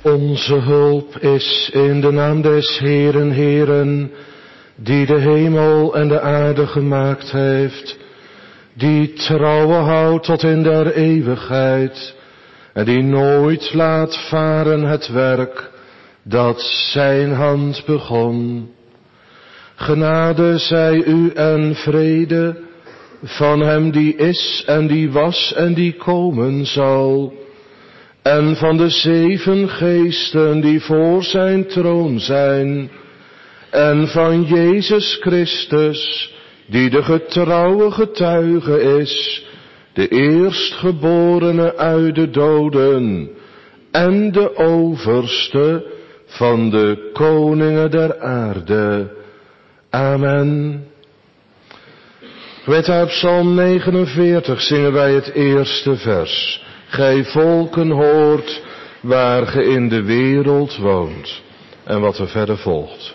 Onze hulp is in de naam des Heeren, Heeren, die de hemel en de aarde gemaakt heeft, die trouwen houdt tot in der eeuwigheid, en die nooit laat varen het werk dat zijn hand begon. Genade zij u en vrede van hem die is en die was en die komen zal, en van de 7 geesten die voor zijn troon zijn, en van Jezus Christus, die de getrouwe getuige is, de eerstgeborene uit de doden, en de overste van de koningen der aarde. Amen. Weet uit Psalm 49 zingen wij het eerste vers. Gij volken hoort waar ge in de wereld woont. En wat er verder volgt.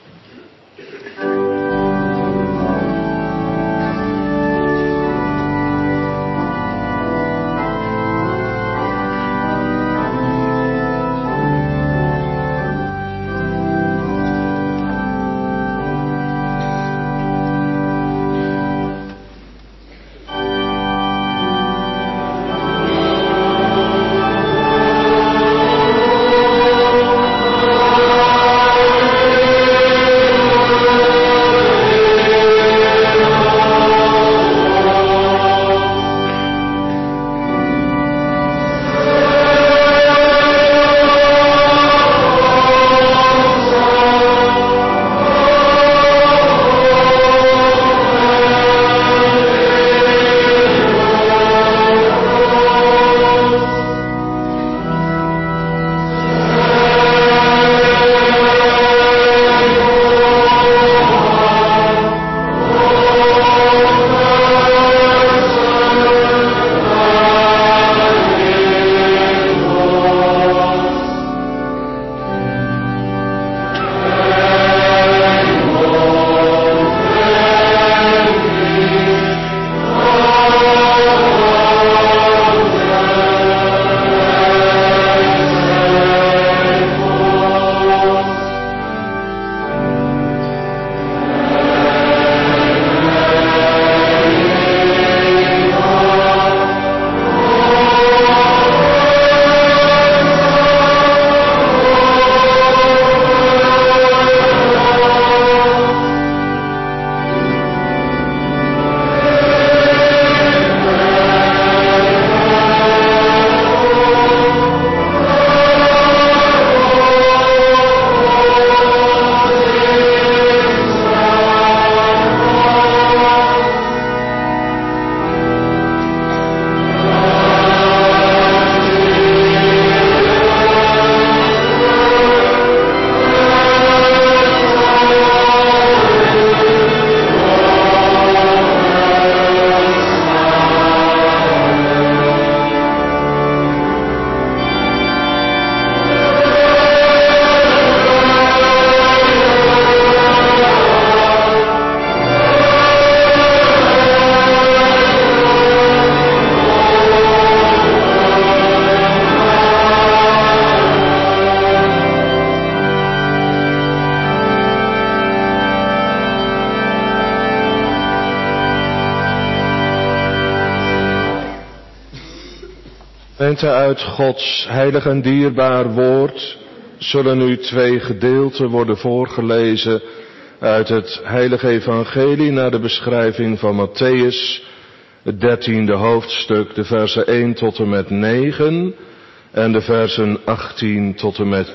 Gemeente, uit Gods heilig en dierbaar woord zullen u 2 gedeelten worden voorgelezen uit het heilige evangelie naar de beschrijving van Matthäus, het 13e hoofdstuk, de versen 1 tot en met 9 en de versen 18 tot en met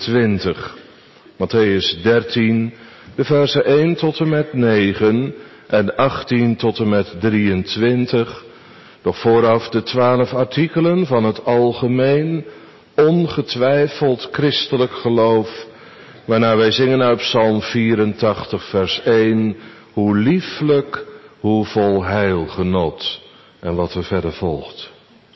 23. Matthäus 13, de versen 1 tot en met 9 en 18 tot en met 23. Doch vooraf de 12 artikelen van het algemeen, ongetwijfeld christelijk geloof, waarna wij zingen uit Psalm 84 vers 1, hoe lieflijk, hoe vol heilgenot, en wat er verder volgt.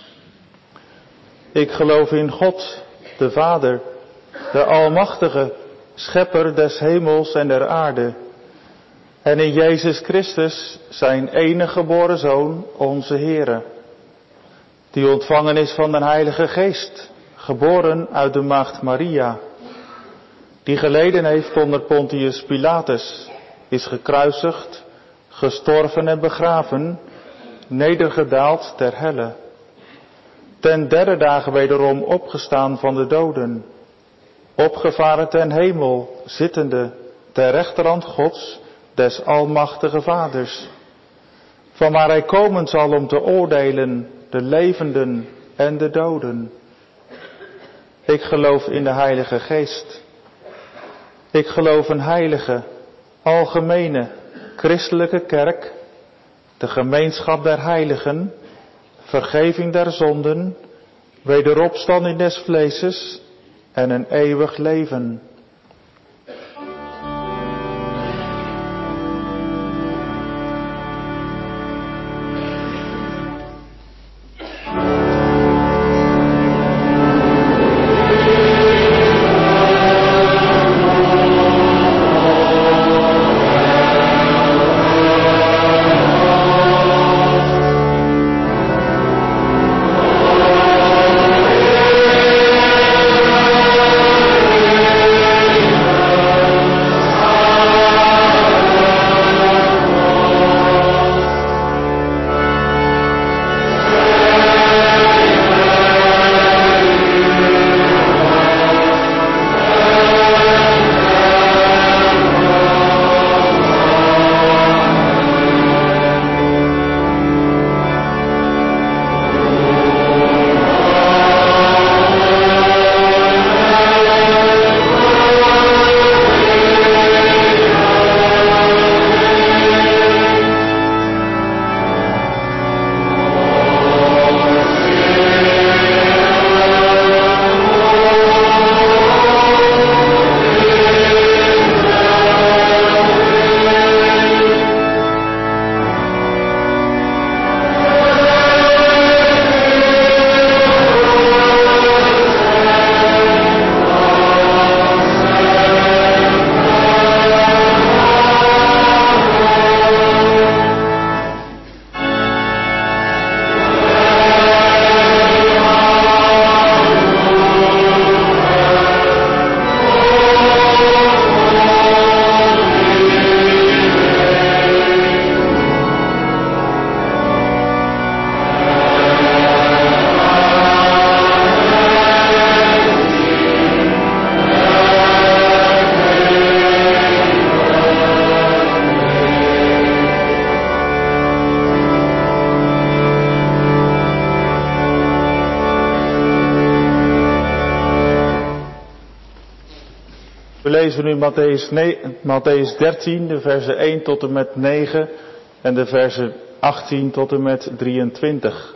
Ik geloof in God, de Vader, de Almachtige, Schepper des hemels en der aarde, en in Jezus Christus, zijn enige geboren Zoon, onze Heere, die ontvangen is van den Heilige Geest, geboren uit de maagd Maria, die geleden heeft onder Pontius Pilatus, is gekruisigd, gestorven en begraven, nedergedaald ter helle. Ten derde dagen wederom opgestaan van de doden, opgevaren ten hemel, zittende ter rechterhand Gods, des almachtige Vaders, vanwaar hij komen zal om te oordelen de levenden en de doden. Ik geloof in de Heilige Geest. Ik geloof een heilige, algemene, christelijke kerk, de gemeenschap der heiligen, vergeving der zonden, wederopstanding des vleeses en een eeuwig leven. We lezen nu Matthäus 13, de versen 1 tot en met 9 en de versen 18 tot en met 23.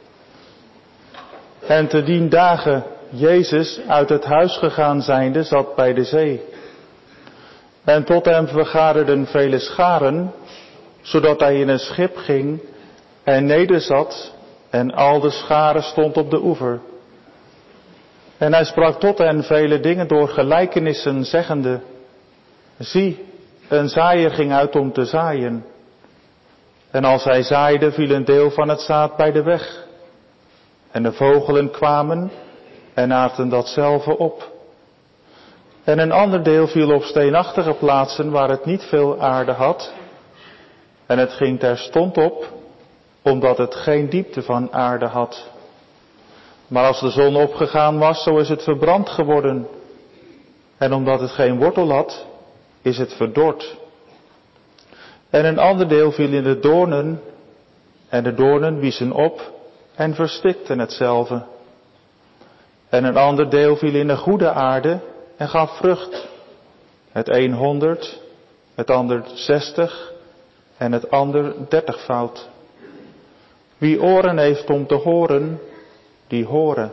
En te dien dagen Jezus uit het huis gegaan zijnde zat bij de zee. En tot hem vergaderden vele scharen, zodat hij in een schip ging en nederzat en al de scharen stond op de oever. En hij sprak tot hen vele dingen door gelijkenissen, zeggende: Zie, een zaaier ging uit om te zaaien. En als hij zaaide, viel een deel van het zaad bij de weg. En de vogelen kwamen en aten datzelve op. En een ander deel viel op steenachtige plaatsen waar het niet veel aarde had. En het ging terstond op, omdat het geen diepte van aarde had. Maar als de zon opgegaan was, zo is het verbrand geworden. En omdat het geen wortel had, is het verdord. En een ander deel viel in de doornen, en de doornen wiezen op en verstikten hetzelve. En een ander deel viel in de goede aarde en gaf vrucht. Het een 100, het ander 60 en het ander 30-fout. Wie oren heeft om te horen, die horen.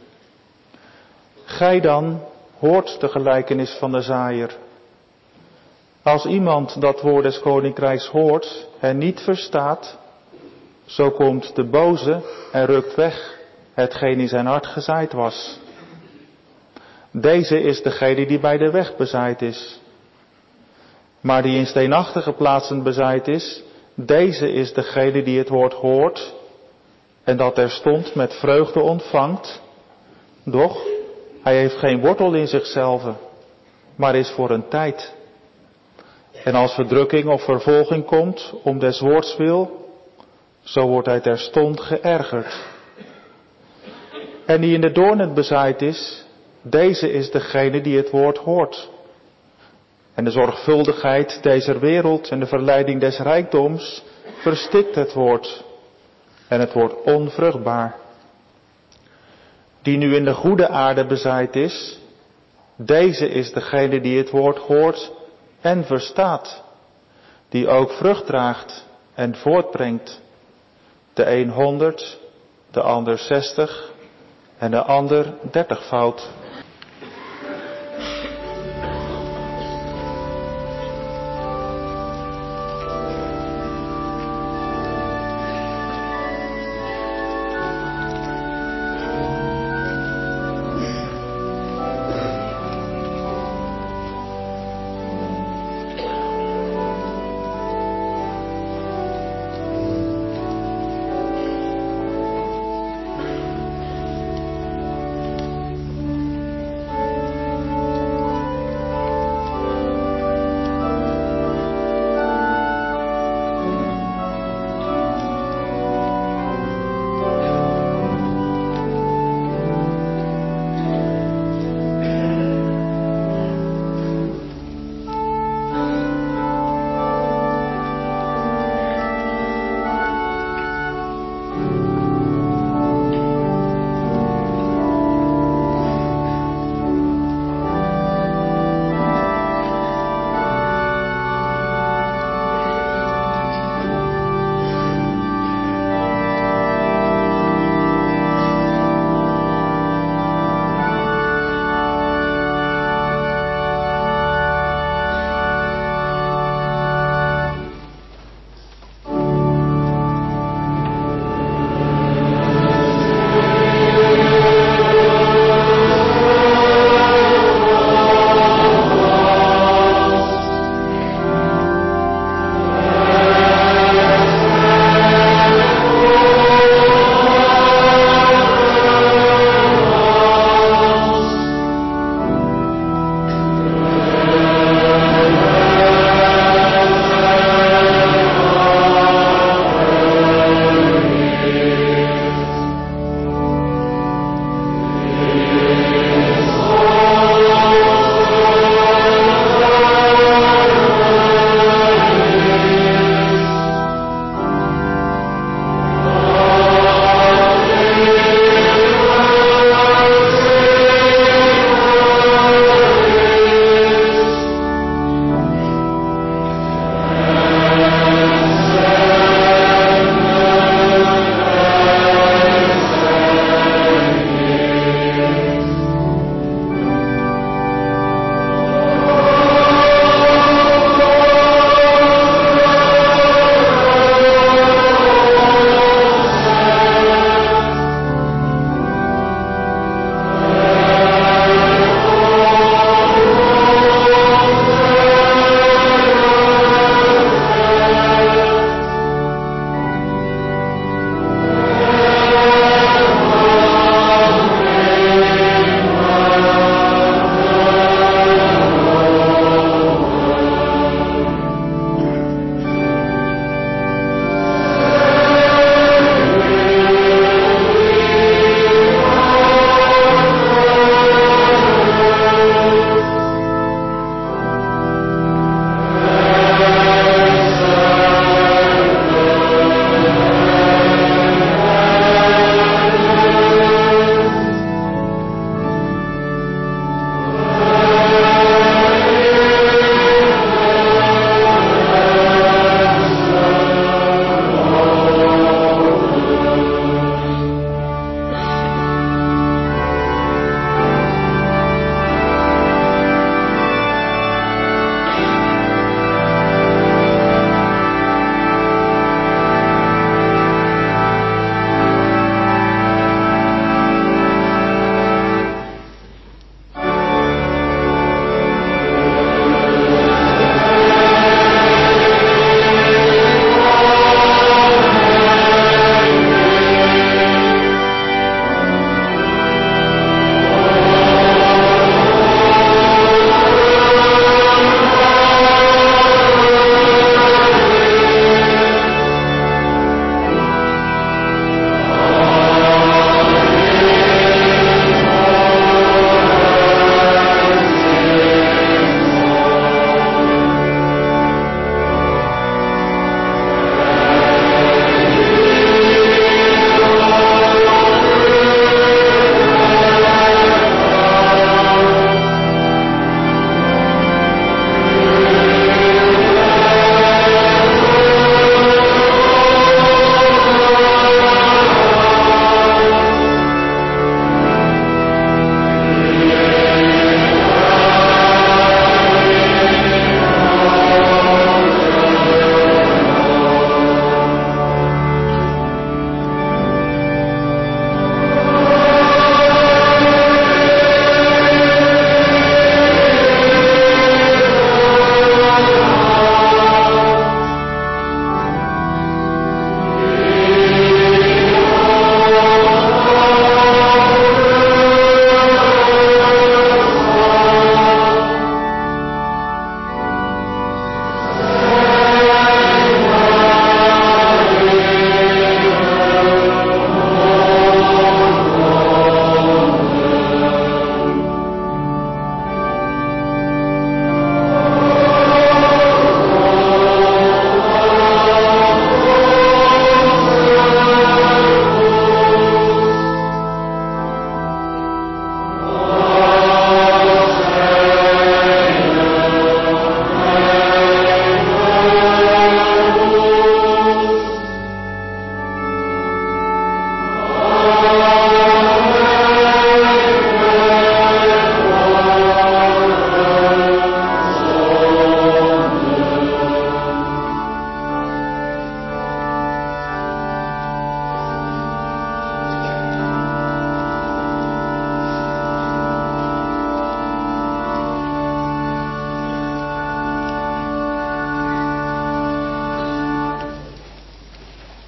Gij dan hoort de gelijkenis van de zaaier. Als iemand dat woord des koninkrijks hoort en niet verstaat, zo komt de boze en rukt weg hetgeen in zijn hart gezaaid was. Deze is degene die bij de weg bezaaid is. Maar die in steenachtige plaatsen bezaaid is, deze is degene die het woord hoort en dat terstond met vreugde ontvangt, Doch hij heeft geen wortel in zichzelf, maar is voor een tijd. En als verdrukking of vervolging komt om des woords wil, zo wordt hij terstond geërgerd. En die in de doornen bezaaid is, deze is degene die het woord hoort. En de zorgvuldigheid deze wereld en de verleiding des rijkdoms verstikt het woord. En het wordt onvruchtbaar. Die nu in de goede aarde bezaaid is, deze is degene die het woord hoort en verstaat. Die ook vrucht draagt en voortbrengt. De een 100, de ander 60 en de ander 30-foud.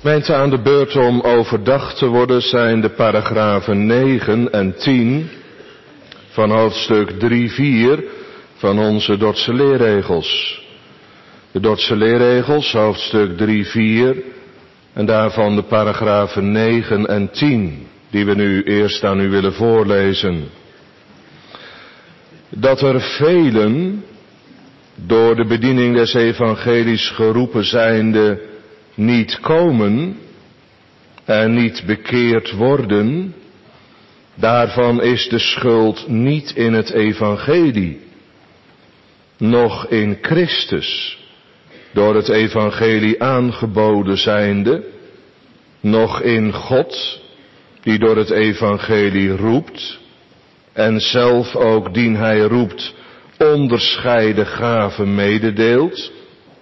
Gemeente, aan de beurt om overdacht te worden zijn de paragrafen 9 en 10 van hoofdstuk 3-4 van onze Dordtse leerregels. De Dordtse leerregels, hoofdstuk 3-4 en daarvan de paragrafen 9 en 10, die we nu eerst aan u willen voorlezen. Dat er velen door de bediening des evangelies geroepen zijnde niet komen en niet bekeerd worden, daarvan is de schuld niet in het evangelie, noch in Christus, door het evangelie aangeboden zijnde, noch in God, die door het evangelie roept, en zelf ook dien hij roept onderscheiden gaven mededeelt,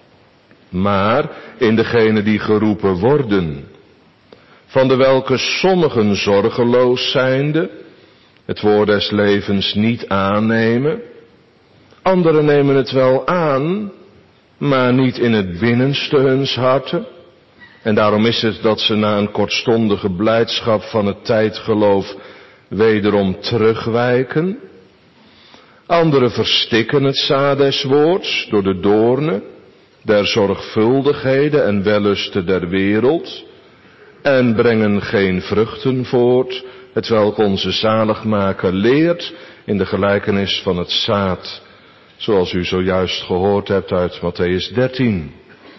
maar in degene die geroepen worden, van de welke sommigen zorgeloos zijnde, het woord des levens niet aannemen, anderen nemen het wel aan, maar niet in het binnenste huns harten, en daarom is het dat ze na een kortstondige blijdschap van het tijdgeloof wederom terugwijken. Anderen verstikken het zaad des woords door de doornen der zorgvuldigheden en wellusten der wereld, en brengen geen vruchten voort, hetwelk onze zaligmaker leert in de gelijkenis van het zaad, zoals u zojuist gehoord hebt uit Mattheüs 13.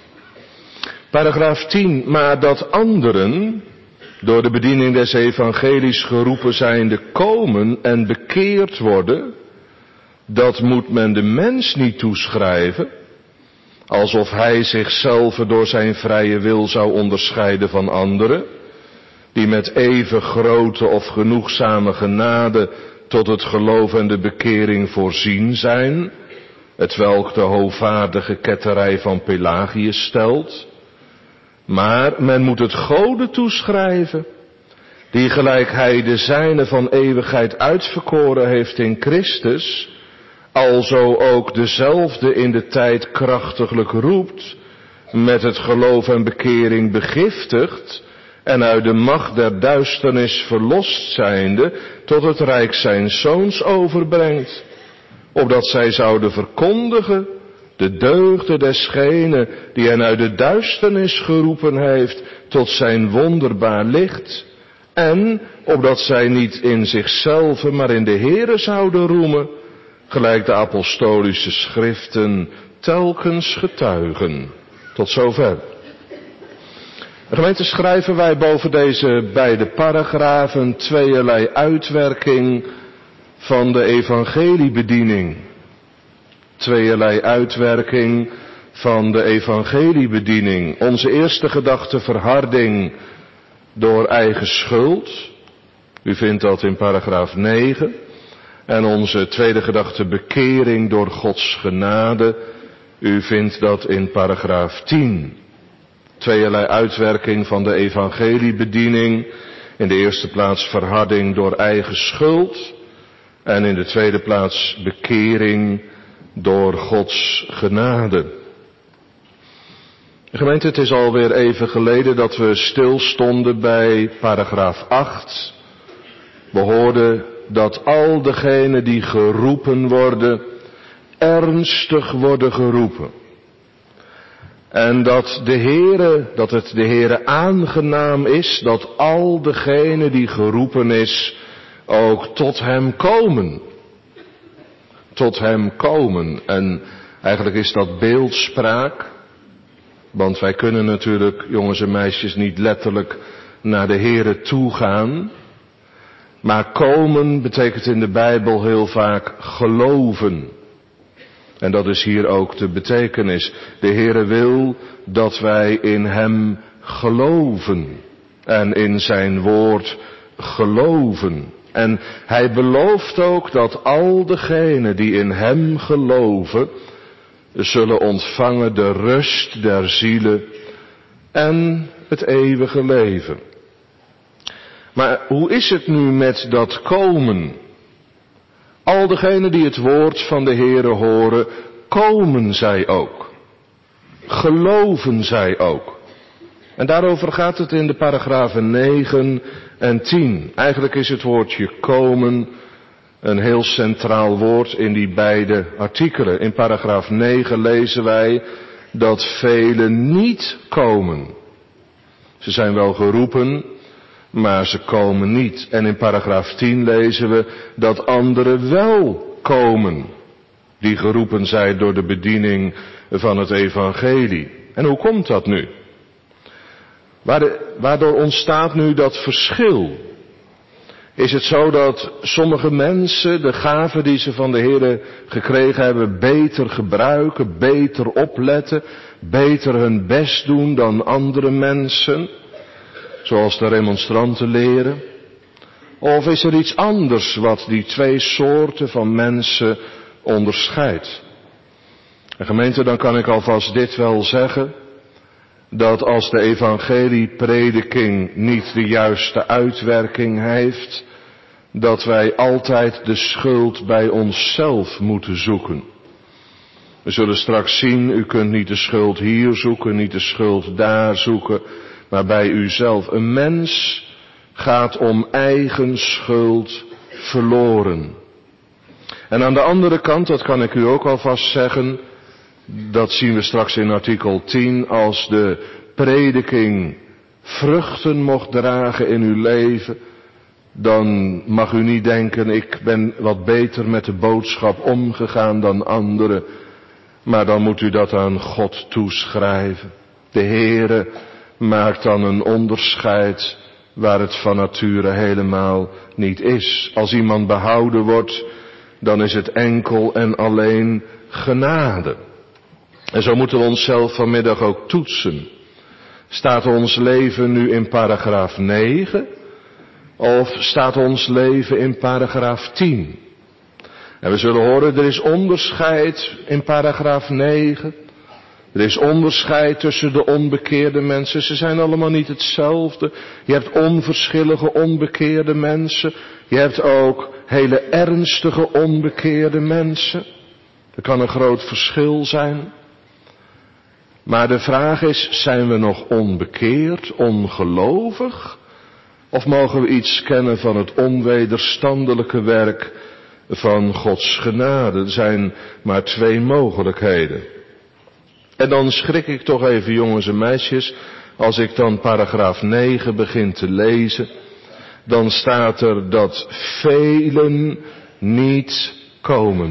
Paragraaf 10, maar dat anderen door de bediening des evangelies geroepen zijnde komen en bekeerd worden, dat moet men de mens niet toeschrijven, alsof hij zichzelf door zijn vrije wil zou onderscheiden van anderen, die met even grote of genoegzame genade tot het geloof en de bekering voorzien zijn, hetwelk de hoogvaardige ketterij van Pelagius stelt. Maar men moet het Gode toeschrijven, die gelijk hij de zijne van eeuwigheid uitverkoren heeft in Christus, alzo ook dezelfde in de tijd krachtiglijk roept, met het geloof en bekering begiftigt, en uit de macht der duisternis verlost zijnde, tot het rijk zijns zoons overbrengt, opdat zij zouden verkondigen de deugden desgene die hen uit de duisternis geroepen heeft tot zijn wonderbaar licht, en opdat zij niet in zichzelf, maar in de Heere zouden roemen, gelijk de apostolische schriften telkens getuigen. Tot zover. Gemeente, schrijven wij boven deze beide paragrafen tweeërlei uitwerking van de evangeliebediening. Tweeërlei uitwerking van de evangeliebediening. Onze eerste gedachte verharding door eigen schuld. U vindt dat in paragraaf 9. En onze tweede gedachte bekering door Gods genade. U vindt dat in paragraaf 10. Tweeërlei uitwerking van de evangeliebediening. In de eerste plaats verharding door eigen schuld. En in de tweede plaats bekering door Gods genade. Gemeente, het is alweer even geleden dat we stilstonden bij paragraaf 8. We hoorden dat al degenen die geroepen worden, ernstig worden geroepen. En dat het de Heere aangenaam is dat al degenen die geroepen is, ook tot hem komen. Tot hem komen. En eigenlijk is dat beeldspraak. Want wij kunnen natuurlijk, jongens en meisjes, niet letterlijk naar de Heere toe gaan. Maar komen betekent in de Bijbel heel vaak geloven. En dat is hier ook de betekenis. De Heere wil dat wij in hem geloven. En in zijn woord geloven. En hij belooft ook dat al degenen die in hem geloven, zullen ontvangen de rust der zielen en het eeuwige leven. Maar hoe is het nu met dat komen? Al degenen die het woord van de Heere horen, komen zij ook. Geloven zij ook. En daarover gaat het in de paragrafen 9 en 10. Eigenlijk is het woordje komen een heel centraal woord in die beide artikelen. In paragraaf 9 lezen wij dat velen niet komen. Ze zijn wel geroepen, maar ze komen niet. En in paragraaf 10 lezen we dat anderen wel komen, die geroepen zijn door de bediening van het evangelie. En hoe komt dat nu? Waardoor ontstaat nu dat verschil? Is het zo dat sommige mensen de gaven die ze van de Heer gekregen hebben beter gebruiken, beter opletten, beter hun best doen dan andere mensen? Zoals de remonstranten leren? Of is er iets anders wat die twee soorten van mensen onderscheidt? En gemeente, dan kan ik alvast dit wel zeggen, dat als de evangelieprediking niet de juiste uitwerking heeft, dat wij altijd de schuld bij onszelf moeten zoeken. We zullen straks zien, u kunt niet de schuld hier zoeken, niet de schuld daar zoeken, maar bij uzelf. Een mens gaat om eigen schuld verloren. En aan de andere kant, dat kan ik u ook alvast zeggen, dat zien we straks in artikel 10, als de prediking vruchten mocht dragen in uw leven, dan mag u niet denken, ik ben wat beter met de boodschap omgegaan dan anderen, maar dan moet u dat aan God toeschrijven. De Heere maakt dan een onderscheid waar het van nature helemaal niet is. Als iemand behouden wordt, dan is het enkel en alleen genade. En zo moeten we onszelf vanmiddag ook toetsen. Staat ons leven nu in paragraaf 9? Of staat ons leven in paragraaf 10? En we zullen horen, er is onderscheid in paragraaf 9. Er is onderscheid tussen de onbekeerde mensen. Ze zijn allemaal niet hetzelfde. Je hebt onverschillige onbekeerde mensen. Je hebt ook hele ernstige onbekeerde mensen. Er kan een groot verschil zijn. Maar de vraag is, zijn we nog onbekeerd, ongelovig? Of mogen we iets kennen van het onwederstandelijke werk van Gods genade? Er zijn maar twee mogelijkheden. En dan schrik ik toch even, jongens en meisjes, als ik dan paragraaf 9 begin te lezen. Dan staat er dat velen niet komen.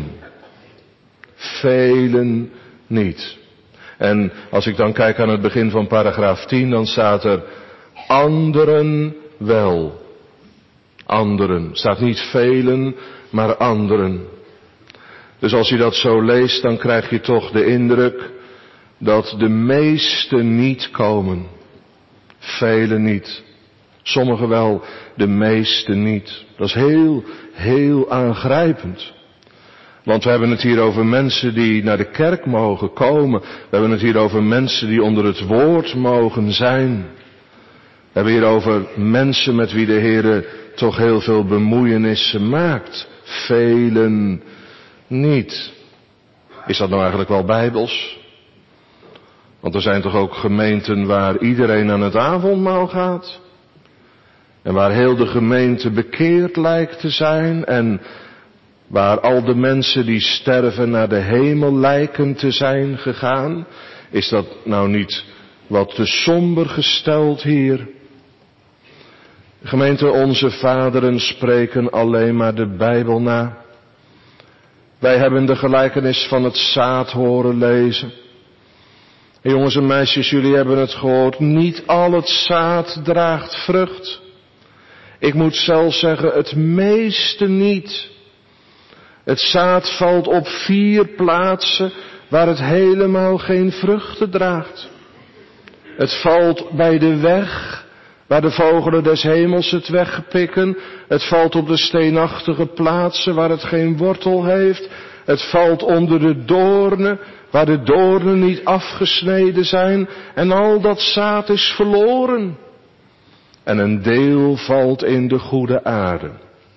Velen niet. En als ik dan kijk aan het begin van paragraaf 10, dan staat er anderen wel. Anderen. Staat niet velen, maar anderen. Dus als je dat zo leest, dan krijg je toch de indruk dat de meesten niet komen. Velen niet. Sommigen wel, de meesten niet. Dat is heel, heel aangrijpend. Want we hebben het hier over mensen die naar de kerk mogen komen. We hebben het hier over mensen die onder het woord mogen zijn. We hebben hier over mensen met wie de Heer toch heel veel bemoeienissen maakt. Velen niet. Is dat nou eigenlijk wel bijbels? Want er zijn toch ook gemeenten waar iedereen aan het avondmaal gaat. En waar heel de gemeente bekeerd lijkt te zijn. En waar al de mensen die sterven naar de hemel lijken te zijn gegaan. Is dat nou niet wat te somber gesteld hier? Gemeente, onze vaderen spreken alleen maar de Bijbel na. Wij hebben de gelijkenis van het zaad horen lezen. En jongens en meisjes, jullie hebben het gehoord. Niet al het zaad draagt vrucht. Ik moet zelfs zeggen, het meeste niet. Het zaad valt op 4 plaatsen waar het helemaal geen vruchten draagt. Het valt bij de weg, waar de vogelen des hemels het wegpikken. Het valt op de steenachtige plaatsen waar het geen wortel heeft. Het valt onder de doornen, waar de doornen niet afgesneden zijn. En al dat zaad is verloren. En een deel valt in de goede aarde.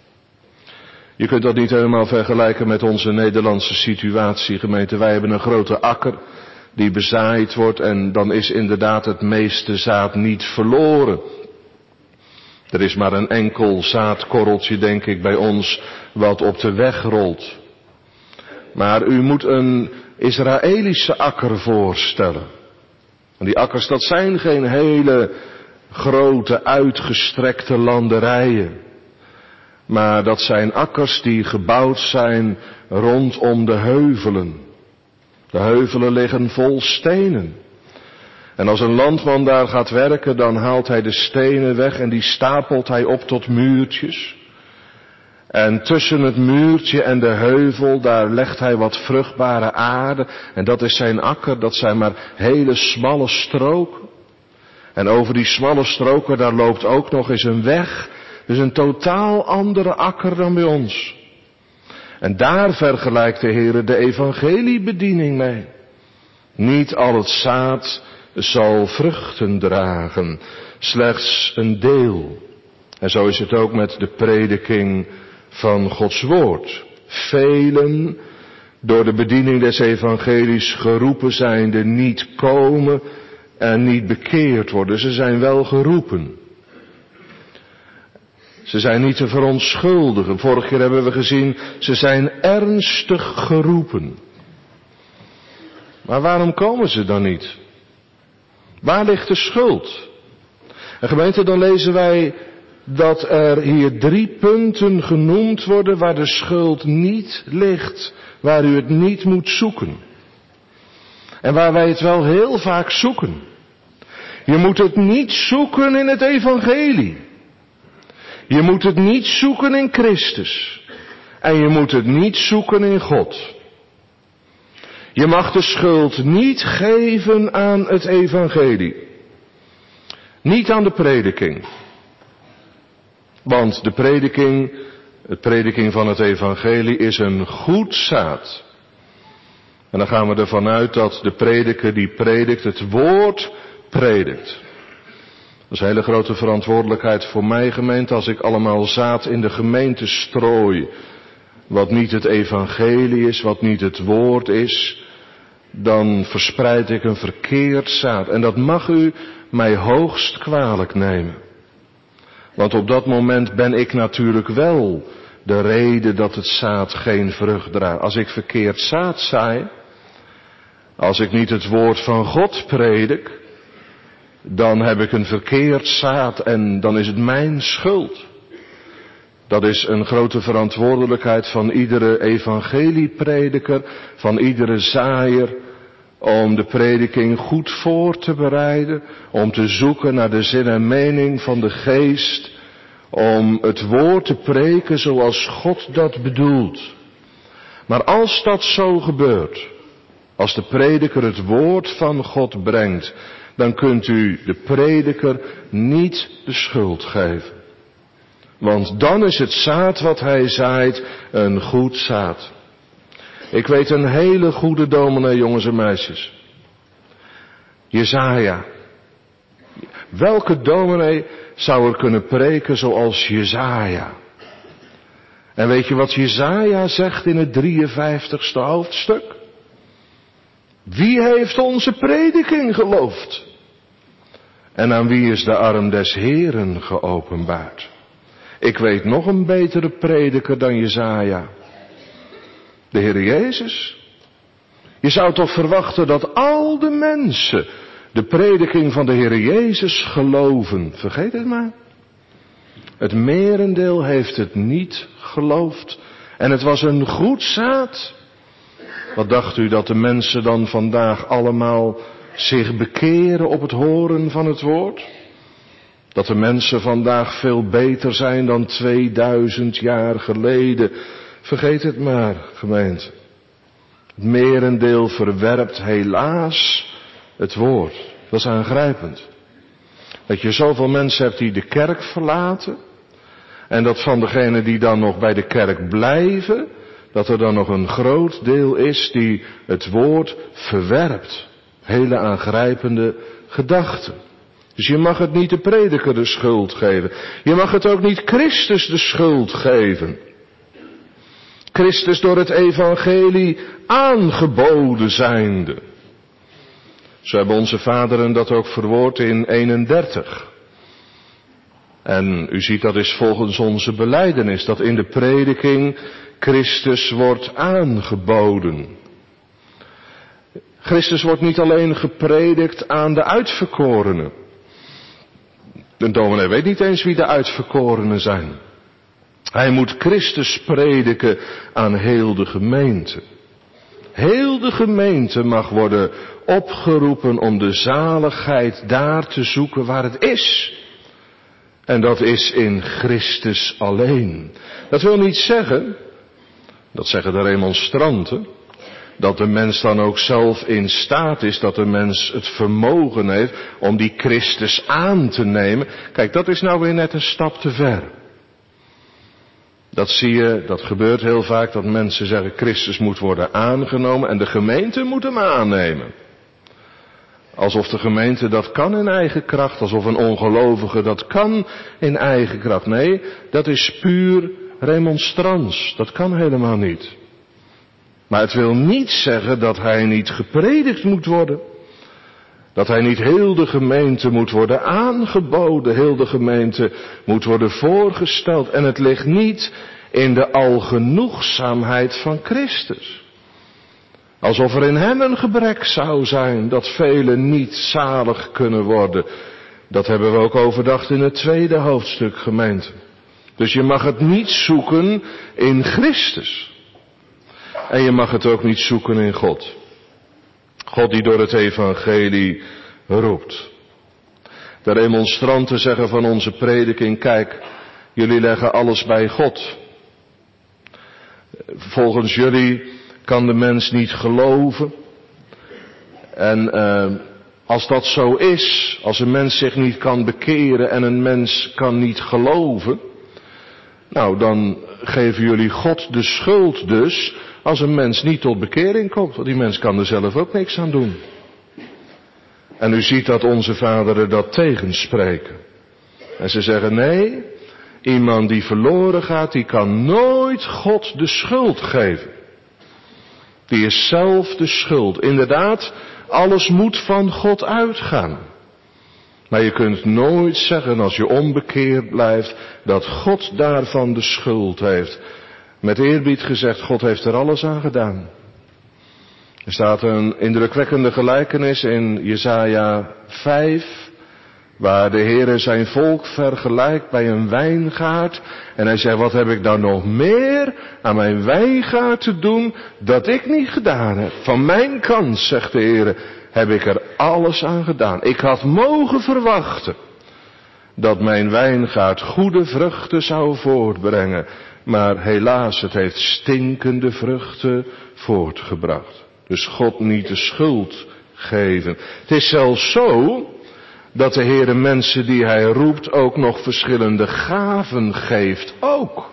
Je kunt dat niet helemaal vergelijken met onze Nederlandse situatie, gemeente. Wij hebben een grote akker. die bezaaid wordt en dan is inderdaad het meeste zaad niet verloren. Er is maar een enkel zaadkorreltje, denk ik, bij ons wat op de weg rolt. Maar u moet een Israëlische akker voorstellen. En die akkers, dat zijn geen hele grote uitgestrekte landerijen. Maar dat zijn akkers die gebouwd zijn rondom de heuvelen. De heuvelen liggen vol stenen. En als een landman daar gaat werken, dan haalt hij de stenen weg en die stapelt hij op tot muurtjes. En tussen het muurtje en de heuvel, daar legt hij wat vruchtbare aarde. En dat is zijn akker, dat zijn maar hele smalle stroken. En over die smalle stroken, daar loopt ook nog eens een weg. Dus een totaal andere akker dan bij ons. En daar vergelijkt de Heer de evangeliebediening mee. Niet al het zaad zal vruchten dragen, slechts een deel. En zo is het ook met de prediking van Gods woord. Velen, door de bediening des evangelies geroepen zijnde, niet komen en niet bekeerd worden. Ze zijn wel geroepen. Ze zijn niet te verontschuldigen. Vorige keer hebben we gezien, ze zijn ernstig geroepen. Maar waarom komen ze dan niet? Waar ligt de schuld? En gemeente, dan lezen wij dat er hier 3 punten genoemd worden waar de schuld niet ligt. Waar u het niet moet zoeken. En waar wij het wel heel vaak zoeken. Je moet het niet zoeken in het evangelie. Je moet het niet zoeken in Christus. En je moet het niet zoeken in God. Je mag de schuld niet geven aan het evangelie. Niet aan de prediking. Want de prediking van het evangelie is een goed zaad. En dan gaan we ervan uit dat de prediker die predikt, het woord predikt. Dat is een hele grote verantwoordelijkheid voor mij, gemeente, als ik allemaal zaad in de gemeente strooi. Wat niet het evangelie is, wat niet het woord is, dan verspreid ik een verkeerd zaad. En dat mag u mij hoogst kwalijk nemen. Want op dat moment ben ik natuurlijk wel de reden dat het zaad geen vrucht draagt. Als ik verkeerd zaad zaai, als ik niet het woord van God predik, dan heb ik een verkeerd zaad en dan is het mijn schuld. Dat is een grote verantwoordelijkheid van iedere evangelieprediker, van iedere zaaier, om de prediking goed voor te bereiden, om te zoeken naar de zin en mening van de geest, om het woord te preken zoals God dat bedoelt. Maar als dat zo gebeurt, als de prediker het woord van God brengt, dan kunt u de prediker niet de schuld geven. Want dan is het zaad wat hij zaait een goed zaad. Ik weet een hele goede dominee, jongens en meisjes. Jesaja. Welke dominee zou er kunnen preken zoals Jesaja? En weet je wat Jesaja zegt in het 53ste hoofdstuk? Wie heeft onze prediking geloofd? En aan wie is de arm des Heeren geopenbaard? Ik weet nog een betere prediker dan Jesaja. De Heer Jezus. Je zou toch verwachten dat al de mensen de prediking van de Heer Jezus geloven. Vergeet het maar. Het merendeel heeft het niet geloofd. En het was een goed zaad. Wat dacht u dat de mensen dan vandaag allemaal zich bekeren op het horen van het woord? Dat de mensen vandaag veel beter zijn dan 2000 jaar geleden. Vergeet het maar, gemeente. Het merendeel verwerpt helaas het woord. Dat is aangrijpend. Dat je zoveel mensen hebt die de kerk verlaten. En dat van degenen die dan nog bij de kerk blijven, dat er dan nog een groot deel is die het woord verwerpt. Hele aangrijpende gedachten. Dus je mag het niet de prediker de schuld geven. Je mag het ook niet Christus de schuld geven. Christus door het evangelie aangeboden zijnde. Zo hebben onze vaderen dat ook verwoord in 31. En u ziet, dat is volgens onze belijdenis, dat in de prediking Christus wordt aangeboden. Christus wordt niet alleen gepredikt aan de uitverkorenen. De dominee weet niet eens wie de uitverkorenen zijn. Hij moet Christus prediken aan heel de gemeente. Heel de gemeente mag worden opgeroepen om de zaligheid daar te zoeken waar het is. En dat is in Christus alleen. Dat wil niet zeggen, dat zeggen de remonstranten, dat de mens dan ook zelf in staat is, dat de mens het vermogen heeft om die Christus aan te nemen. Kijk, dat is nou weer net een stap te ver. Dat zie je, dat gebeurt heel vaak, dat mensen zeggen Christus moet worden aangenomen en de gemeente moet hem aannemen. Alsof de gemeente dat kan in eigen kracht, alsof een ongelovige dat kan in eigen kracht. Nee, dat is puur remonstrans, dat kan helemaal niet. Maar het wil niet zeggen dat hij niet gepredikt moet worden. Dat hij niet heel de gemeente moet worden aangeboden, heel de gemeente moet worden voorgesteld. En het ligt niet in de algenoegzaamheid van Christus. Alsof er in hem een gebrek zou zijn, dat velen niet zalig kunnen worden. Dat hebben we ook overdacht in het tweede hoofdstuk, gemeente. Dus je mag het niet zoeken in Christus. En je mag het ook niet zoeken in God. God die door het evangelie roept. De remonstranten zeggen van onze prediking, kijk, jullie leggen alles bij God. Volgens jullie kan de mens niet geloven. En als dat zo is, als een mens zich niet kan bekeren en een mens kan niet geloven, nou dan geven jullie God de schuld dus, als een mens niet tot bekering komt, want die mens kan er zelf ook niks aan doen. En u ziet dat onze vaderen dat tegenspreken. En ze zeggen nee, iemand die verloren gaat, die kan nooit God de schuld geven. Die is zelf de schuld. Inderdaad, alles moet van God uitgaan. Maar je kunt nooit zeggen als je onbekeerd blijft, dat God daarvan de schuld heeft. Met eerbied gezegd, God heeft er alles aan gedaan. Er staat een indrukwekkende gelijkenis in Jesaja 5, waar de Heere zijn volk vergelijkt bij een wijngaard. En hij zegt, wat heb ik nou nog meer aan mijn wijngaard te doen dat ik niet gedaan heb? Van mijn kant, zegt de Heere, heb ik er alles aan gedaan. Ik had mogen verwachten dat mijn wijngaard goede vruchten zou voortbrengen. Maar helaas, het heeft stinkende vruchten voortgebracht. Dus God niet de schuld geven. Het is zelfs zo dat de Heere mensen die hij roept ook nog verschillende gaven geeft ook.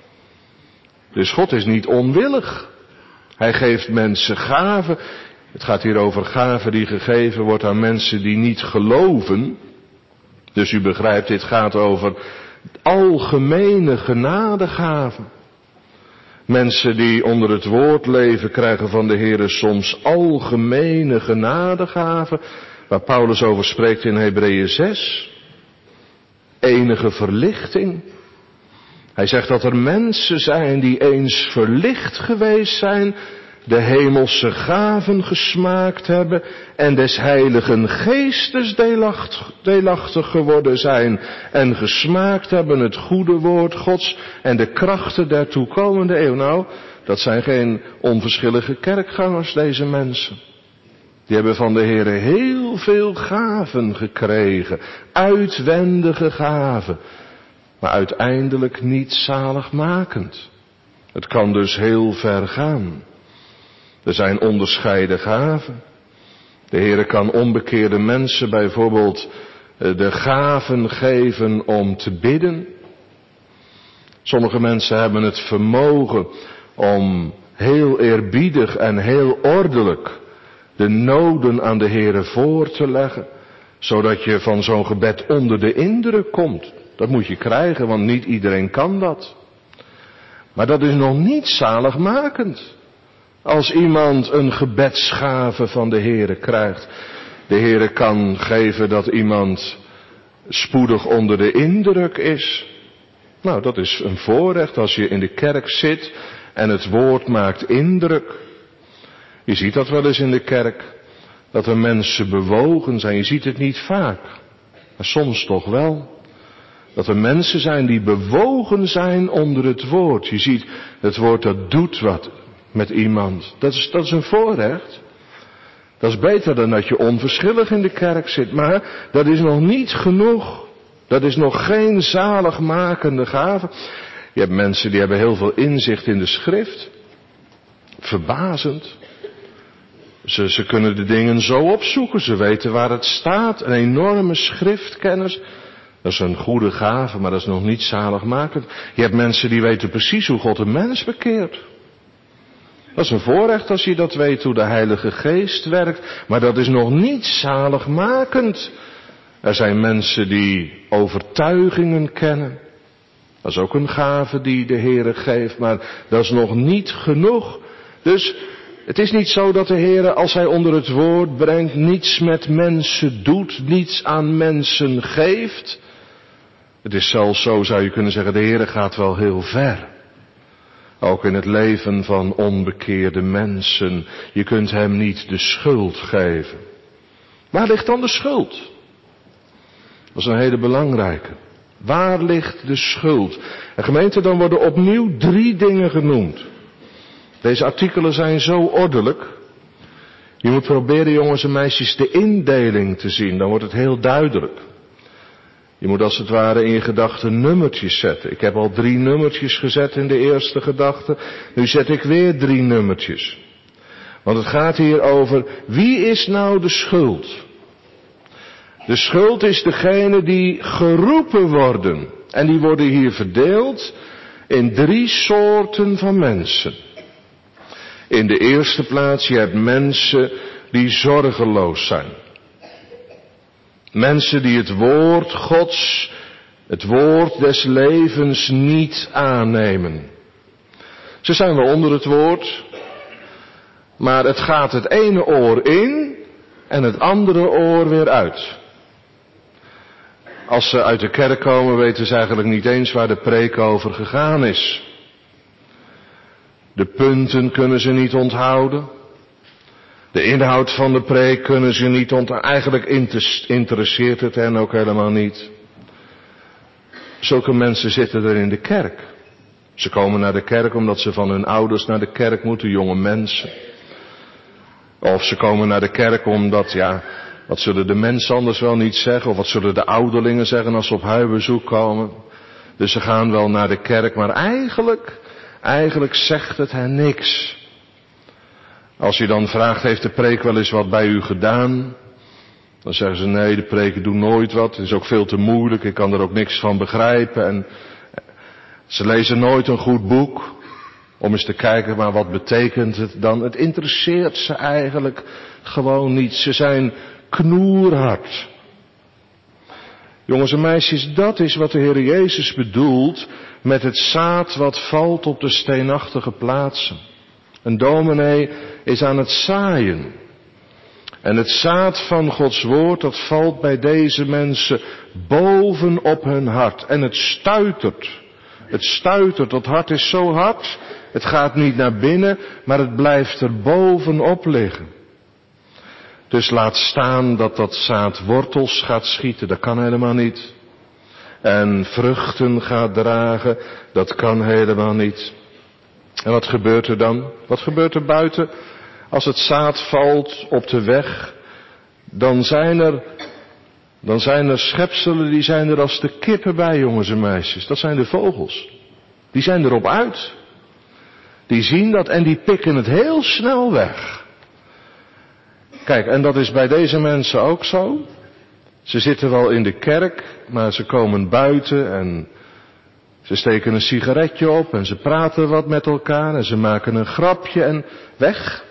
Dus God is niet onwillig. Hij geeft mensen gaven. Het gaat hier over gaven die gegeven wordt aan mensen die niet geloven. Dus u begrijpt, dit gaat over algemene genadegaven. Mensen die onder het woord leven krijgen van de Heere soms algemene genadegaven. Waar Paulus over spreekt in Hebreeën 6. Enige verlichting. Hij zegt dat er mensen zijn die eens verlicht geweest zijn, de hemelse gaven gesmaakt hebben en des Heiligen Geestes deelachtig geworden zijn en gesmaakt hebben het goede woord Gods en de krachten der toekomende eeuw. Nou, dat zijn geen onverschillige kerkgangers, deze mensen. Die hebben van de Heere heel veel gaven gekregen, uitwendige gaven, maar uiteindelijk niet zaligmakend. Het kan dus heel ver gaan. Er zijn onderscheiden gaven. De Heere kan onbekeerde mensen bijvoorbeeld de gaven geven om te bidden. Sommige mensen hebben het vermogen om heel eerbiedig en heel ordelijk de noden aan de Heere voor te leggen, zodat je van zo'n gebed onder de indruk komt. Dat moet je krijgen, want niet iedereen kan dat. Maar dat is nog niet zaligmakend. Als iemand een gebedsgave van de Heere krijgt. De Heere kan geven dat iemand spoedig onder de indruk is. Nou, dat is een voorrecht als je in de kerk zit en het woord maakt indruk. Je ziet dat wel eens in de kerk, dat er mensen bewogen zijn. Je ziet het niet vaak, maar soms toch wel. Dat er mensen zijn die bewogen zijn onder het woord. Je ziet, het woord dat doet wat met iemand. Dat is een voorrecht. Dat is beter dan dat je onverschillig in de kerk zit. Maar dat is nog niet genoeg. Dat is nog geen zaligmakende gave. Je hebt mensen die hebben heel veel inzicht in de schrift. Verbazend. Ze kunnen de dingen zo opzoeken. Ze weten waar het staat. Een enorme schriftkennis. Dat is een goede gave, maar dat is nog niet zaligmakend. Je hebt mensen die weten precies hoe God een mens bekeert. Dat is een voorrecht als je dat weet, hoe de Heilige Geest werkt. Maar dat is nog niet zaligmakend. Er zijn mensen die overtuigingen kennen. Dat is ook een gave die de Heere geeft, maar dat is nog niet genoeg. Dus het is niet zo dat de Heere, als Hij onder het woord brengt, niets met mensen doet, niets aan mensen geeft. Het is zelfs zo, zou je kunnen zeggen, de Heere gaat wel heel ver. Ook in het leven van onbekeerde mensen. Je kunt hem niet de schuld geven. Waar ligt dan de schuld? Dat is een hele belangrijke. Waar ligt de schuld? En gemeente, dan worden opnieuw 3 dingen genoemd. Deze artikelen zijn zo ordelijk. Je moet proberen, jongens en meisjes, de indeling te zien. Dan wordt het heel duidelijk. Je moet als het ware in je gedachten nummertjes zetten. Ik heb al 3 nummertjes gezet in de eerste gedachte. Nu zet ik weer 3 nummertjes. Want het gaat hier over, wie is nou de schuld? De schuld is degene die geroepen worden. En die worden hier verdeeld in 3 soorten van mensen. In de eerste plaats, je hebt mensen die zorgeloos zijn. Mensen die het woord Gods, het woord des levens niet aannemen. Ze zijn wel onder het woord, maar het gaat het ene oor in en het andere oor weer uit. Als ze uit de kerk komen, weten ze eigenlijk niet eens waar de preek over gegaan is. De punten kunnen ze niet onthouden. De inhoud van de preek kunnen ze niet onthouden. Eigenlijk interesseert het hen ook helemaal niet. Zulke mensen zitten er in de kerk. Ze komen naar de kerk omdat ze van hun ouders naar de kerk moeten, jonge mensen. Of ze komen naar de kerk omdat, ja, wat zullen de mensen anders wel niet zeggen? Of wat zullen de ouderlingen zeggen als ze op huisbezoek komen? Dus ze gaan wel naar de kerk, maar eigenlijk zegt het hen niks. Als je dan vraagt, heeft de preek wel eens wat bij u gedaan? Dan zeggen ze, nee, de preken doen nooit wat. Het is ook veel te moeilijk, ik kan er ook niks van begrijpen. En ze lezen nooit een goed boek. Om eens te kijken, maar wat betekent het dan? Het interesseert ze eigenlijk gewoon niet. Ze zijn knoerhard. Jongens en meisjes, dat is wat de Heer Jezus bedoelt met het zaad wat valt op de steenachtige plaatsen. Een dominee is aan het zaaien. En het zaad van Gods woord, dat valt bij deze mensen boven op hun hart. En het stuitert. Het stuitert. Dat hart is zo hard. Het gaat niet naar binnen, maar het blijft er bovenop liggen. Dus laat staan dat dat zaad wortels gaat schieten. Dat kan helemaal niet. En vruchten gaat dragen. Dat kan helemaal niet. En wat gebeurt er dan? Wat gebeurt er buiten? Als het zaad valt op de weg, dan zijn er schepselen die zijn er als de kippen bij, jongens en meisjes. Dat zijn de vogels. Die zijn erop uit. Die zien dat en die pikken het heel snel weg. Kijk, en dat is bij deze mensen ook zo. Ze zitten wel in de kerk, maar ze komen buiten en ze steken een sigaretje op en ze praten wat met elkaar en ze maken een grapje en weg.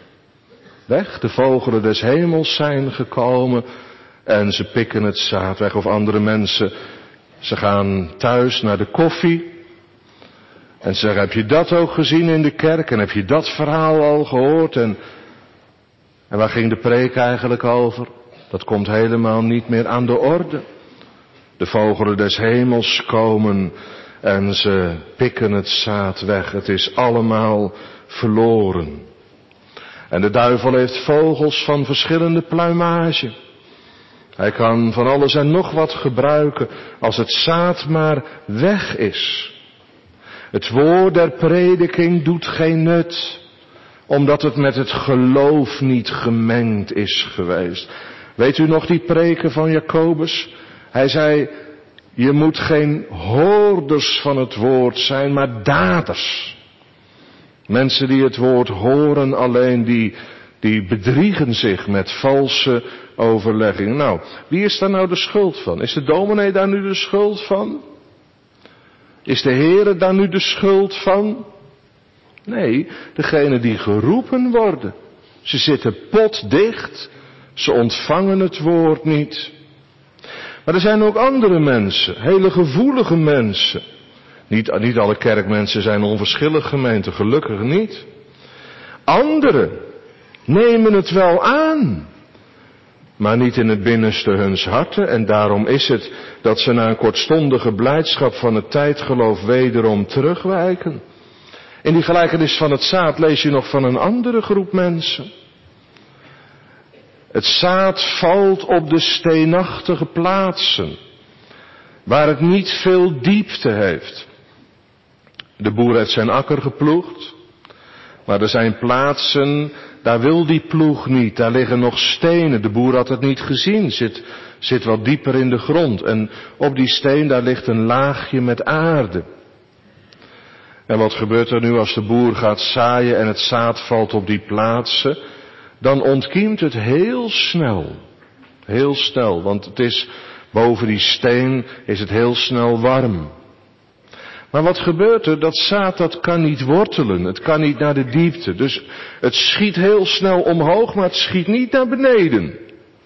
Weg, de vogelen des hemels zijn gekomen en ze pikken het zaad weg. Of andere mensen, ze gaan thuis naar de koffie en ze zeggen, heb je dat ook gezien in de kerk en heb je dat verhaal al gehoord? En waar ging de preek eigenlijk over? Dat komt helemaal niet meer aan de orde. De vogelen des hemels komen en ze pikken het zaad weg. Het is allemaal verloren. En de duivel heeft vogels van verschillende pluimage. Hij kan van alles en nog wat gebruiken als het zaad maar weg is. Het woord der prediking doet geen nut, omdat het met het geloof niet gemengd is geweest. Weet u nog die preken van Jacobus? Hij zei, je moet geen hoorders van het woord zijn, maar daders. Mensen die het woord horen alleen, die bedriegen zich met valse overleggingen. Nou, wie is daar nou de schuld van? Is de dominee daar nu de schuld van? Is de Heere daar nu de schuld van? Nee, degene die geroepen worden. Ze zitten potdicht, ze ontvangen het woord niet. Maar er zijn ook andere mensen, hele gevoelige mensen. Niet alle kerkmensen zijn onverschillig, gemeente, gelukkig niet. Anderen nemen het wel aan, maar niet in het binnenste huns harten. En daarom is het dat ze na een kortstondige blijdschap van het tijdgeloof wederom terugwijken. In die gelijkenis van het zaad lees je nog van een andere groep mensen. Het zaad valt op de steenachtige plaatsen, waar het niet veel diepte heeft. De boer heeft zijn akker geploegd, maar er zijn plaatsen, daar wil die ploeg niet, daar liggen nog stenen. De boer had het niet gezien, zit wat dieper in de grond. En op die steen, daar ligt een laagje met aarde. En wat gebeurt er nu als de boer gaat zaaien en het zaad valt op die plaatsen? Dan ontkiemt het heel snel. Heel snel, want het is boven die steen is het heel snel warm. Maar wat gebeurt er? Dat zaad dat kan niet wortelen, het kan niet naar de diepte. Dus het schiet heel snel omhoog, maar het schiet niet naar beneden.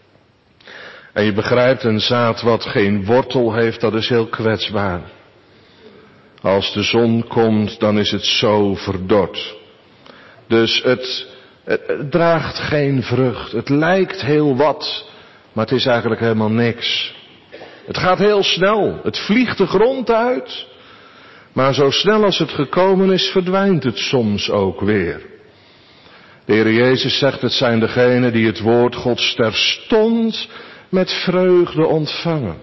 En je begrijpt, een zaad wat geen wortel heeft, dat is heel kwetsbaar. Als de zon komt, dan is het zo verdord. Dus het draagt geen vrucht. Het lijkt heel wat, maar het is eigenlijk helemaal niks. Het gaat heel snel. Het vliegt de grond uit. Maar zo snel als het gekomen is, verdwijnt het soms ook weer. De Heer Jezus zegt, het zijn degenen die het woord Gods terstond met vreugde ontvangen.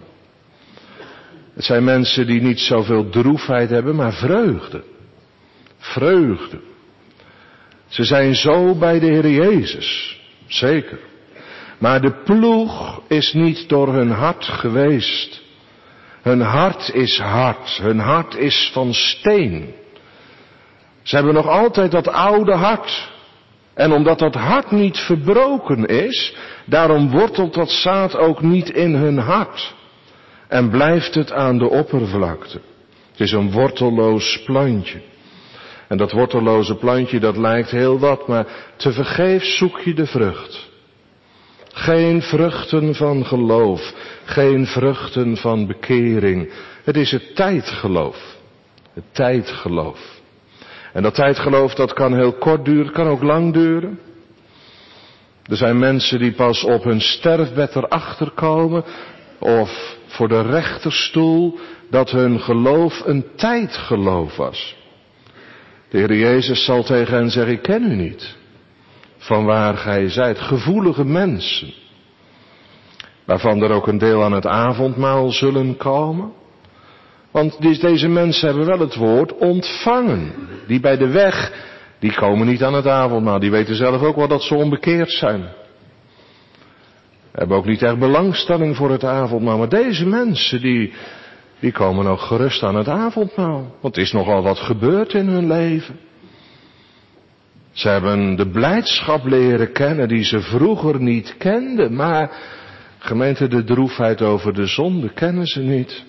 Het zijn mensen die niet zoveel droefheid hebben, maar vreugde. Vreugde. Ze zijn zo bij de Heer Jezus, zeker. Maar de ploeg is niet door hun hart geweest. Hun hart is hard, hun hart is van steen. Ze hebben nog altijd dat oude hart. En omdat dat hart niet verbroken is, daarom wortelt dat zaad ook niet in hun hart. En blijft het aan de oppervlakte. Het is een wortelloos plantje. En dat wortelloze plantje, dat lijkt heel wat, maar tevergeefs zoek je de vrucht. Geen vruchten van geloof, geen vruchten van bekering. Het is het tijdgeloof. Het tijdgeloof. En dat tijdgeloof, dat kan heel kort duren, het kan ook lang duren. Er zijn mensen die pas op hun sterfbed erachter komen, of voor de rechterstoel, dat hun geloof een tijdgeloof was. De Heer Jezus zal tegen hen zeggen, ik ken u niet. Van waar gij zijt, gevoelige mensen. Waarvan er ook een deel aan het avondmaal zullen komen. Want deze mensen hebben wel het woord ontvangen. Die bij de weg, die komen niet aan het avondmaal. Die weten zelf ook wel dat ze onbekeerd zijn. Hebben ook niet echt belangstelling voor het avondmaal. Maar deze mensen, die komen ook gerust aan het avondmaal. Want er is nogal wat gebeurd in hun leven. Ze hebben de blijdschap leren kennen die ze vroeger niet kenden. Maar gemeente, de droefheid over de zonde kennen ze niet.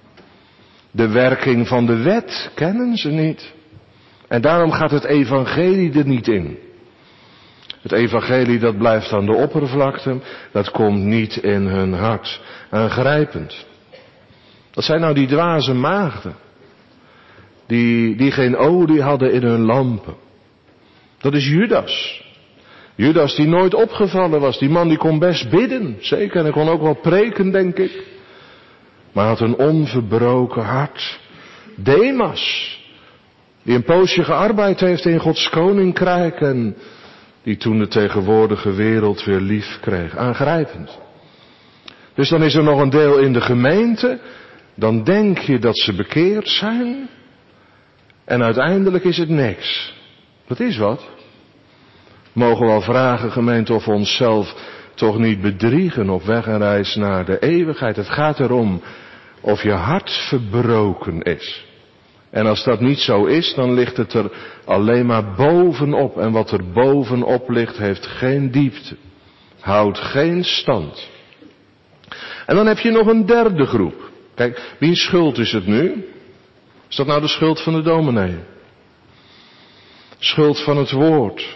De werking van de wet kennen ze niet. En daarom gaat het evangelie er niet in. Het evangelie dat blijft aan de oppervlakte, dat komt niet in hun hart. Aangrijpend. Dat zijn nou die dwaze maagden. Die geen olie hadden in hun lampen. Dat is Judas. Judas die nooit opgevallen was, die man die kon best bidden, zeker, en hij kon ook wel preken, denk ik. Maar had een onverbroken hart. Demas, die een poosje gearbeid heeft in Gods koninkrijk en die toen de tegenwoordige wereld weer lief kreeg. Aangrijpend. Dus dan is er nog een deel in de gemeente, dan denk je dat ze bekeerd zijn en uiteindelijk is het niks. Dat is wat. Mogen we wel vragen, gemeente, of we onszelf toch niet bedriegen op weg en reis naar de eeuwigheid. Het gaat erom of je hart verbroken is. En als dat niet zo is, dan ligt het er alleen maar bovenop. En wat er bovenop ligt, heeft geen diepte. Houdt geen stand. En dan heb je nog een derde groep. Kijk, wiens schuld is het nu? Is dat nou de schuld van de dominee? Schuld van het woord?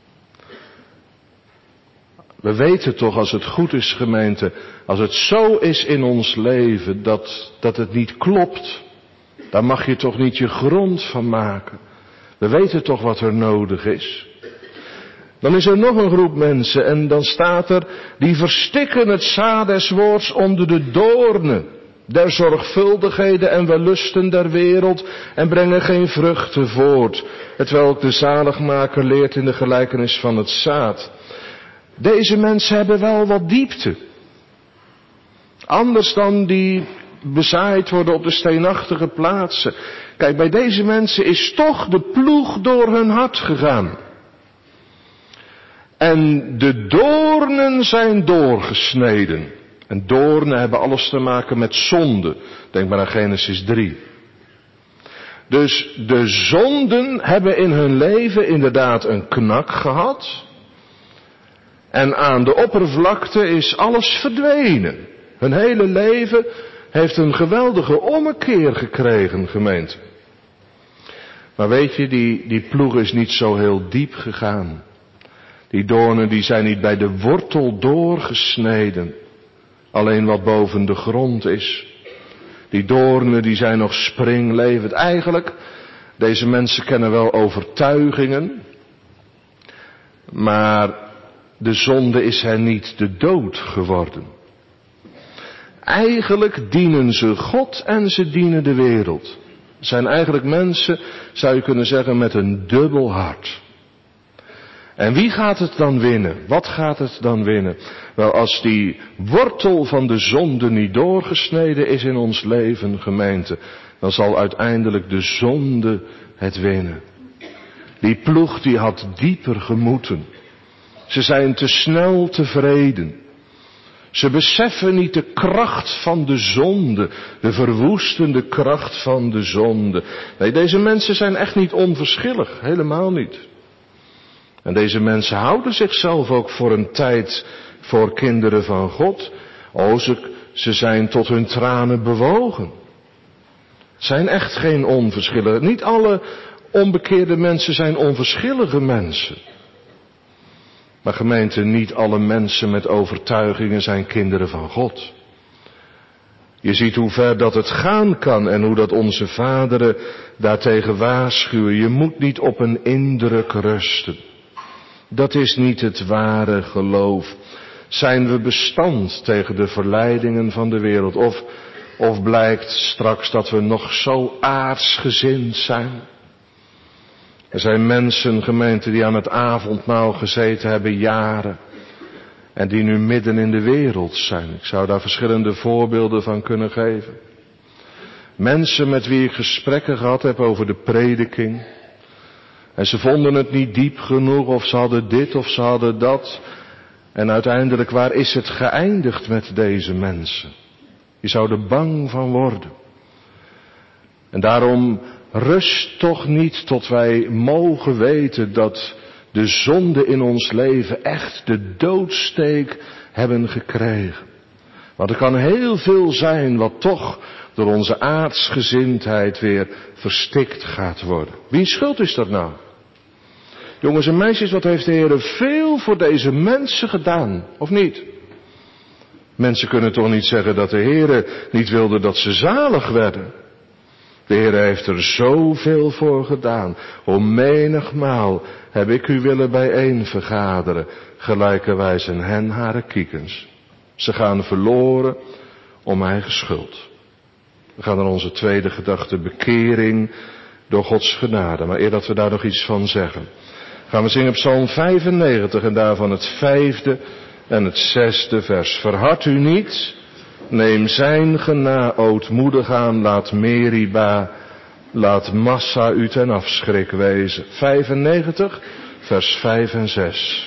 We weten toch, als het goed is, gemeente, als het zo is in ons leven dat het niet klopt, daar mag je toch niet je grond van maken. We weten toch wat er nodig is. Dan is er nog een groep mensen en dan staat er, die verstikken het zaad des woords onder de doornen der zorgvuldigheden en wellusten der wereld en brengen geen vruchten voort, hetwelk de zaligmaker leert in de gelijkenis van het zaad. Deze mensen hebben wel wat diepte. Anders dan die bezaaid worden op de steenachtige plaatsen. Kijk, bij deze mensen is toch de ploeg door hun hart gegaan. En de doornen zijn doorgesneden. En doornen hebben alles te maken met zonde. Denk maar aan Genesis 3. Dus de zonden hebben in hun leven inderdaad een knak gehad. En aan de oppervlakte is alles verdwenen. Hun hele leven heeft een geweldige ommekeer gekregen, gemeente. Maar weet je, die ploeg is niet zo heel diep gegaan. Die doornen die zijn niet bij de wortel doorgesneden. Alleen wat boven de grond is. Die doornen die zijn nog springlevend. Eigenlijk, deze mensen kennen wel overtuigingen. Maar de zonde is hen niet de dood geworden. Eigenlijk dienen ze God en ze dienen de wereld. Het zijn eigenlijk mensen, zou je kunnen zeggen, met een dubbel hart. En wie gaat het dan winnen? Wat gaat het dan winnen? Wel, als die wortel van de zonde niet doorgesneden is in ons leven, gemeente, dan zal uiteindelijk de zonde het winnen. Die ploeg die had dieper gemoeten. Ze zijn te snel tevreden. Ze beseffen niet de kracht van de zonde, de verwoestende kracht van de zonde. Nee, deze mensen zijn echt niet onverschillig, helemaal niet. En deze mensen houden zichzelf ook voor een tijd voor kinderen van God. Ze zijn tot hun tranen bewogen. Het zijn echt geen onverschillige. Niet alle onbekeerde mensen zijn onverschillige mensen. Maar gemeente, niet alle mensen met overtuigingen zijn kinderen van God. Je ziet hoe ver dat het gaan kan en hoe dat onze vaderen daartegen waarschuwen. Je moet niet op een indruk rusten. Dat is niet het ware geloof. Zijn we bestand tegen de verleidingen van de wereld? Of blijkt straks dat we nog zo aardsgezind zijn? Er zijn mensen, gemeente, die aan het avondmaal gezeten hebben jaren. En die nu midden in de wereld zijn. Ik zou daar verschillende voorbeelden van kunnen geven. Mensen met wie ik gesprekken gehad heb over de prediking. En ze vonden het niet diep genoeg, of ze hadden dit of ze hadden dat. En uiteindelijk, waar is het geëindigd met deze mensen? Je zou er bang van worden. En daarom rust toch niet tot wij mogen weten dat de zonde in ons leven echt de doodsteek hebben gekregen. Want er kan heel veel zijn wat toch door onze aardsgezindheid weer verstikt gaat worden. Wiens schuld is dat nou? Jongens en meisjes, wat heeft de Heer veel voor deze mensen gedaan, of niet? Mensen kunnen toch niet zeggen dat de Heer niet wilde dat ze zalig werden. De Heer heeft er zoveel voor gedaan. O menigmaal heb ik u willen bijeen vergaderen, gelijkerwijs en hen hare kiekens. Ze gaan verloren om eigen schuld. We gaan naar onze tweede gedachte, bekering door Gods genade. Maar eer dat we daar nog iets van zeggen, gaan we zingen Psalm 95 en daarvan het 5e en het 6e vers. Verhard u niet, neem zijn genade ootmoedig aan, laat Meriba, laat Massa u ten afschrik wezen. 95, vers 5 en 6.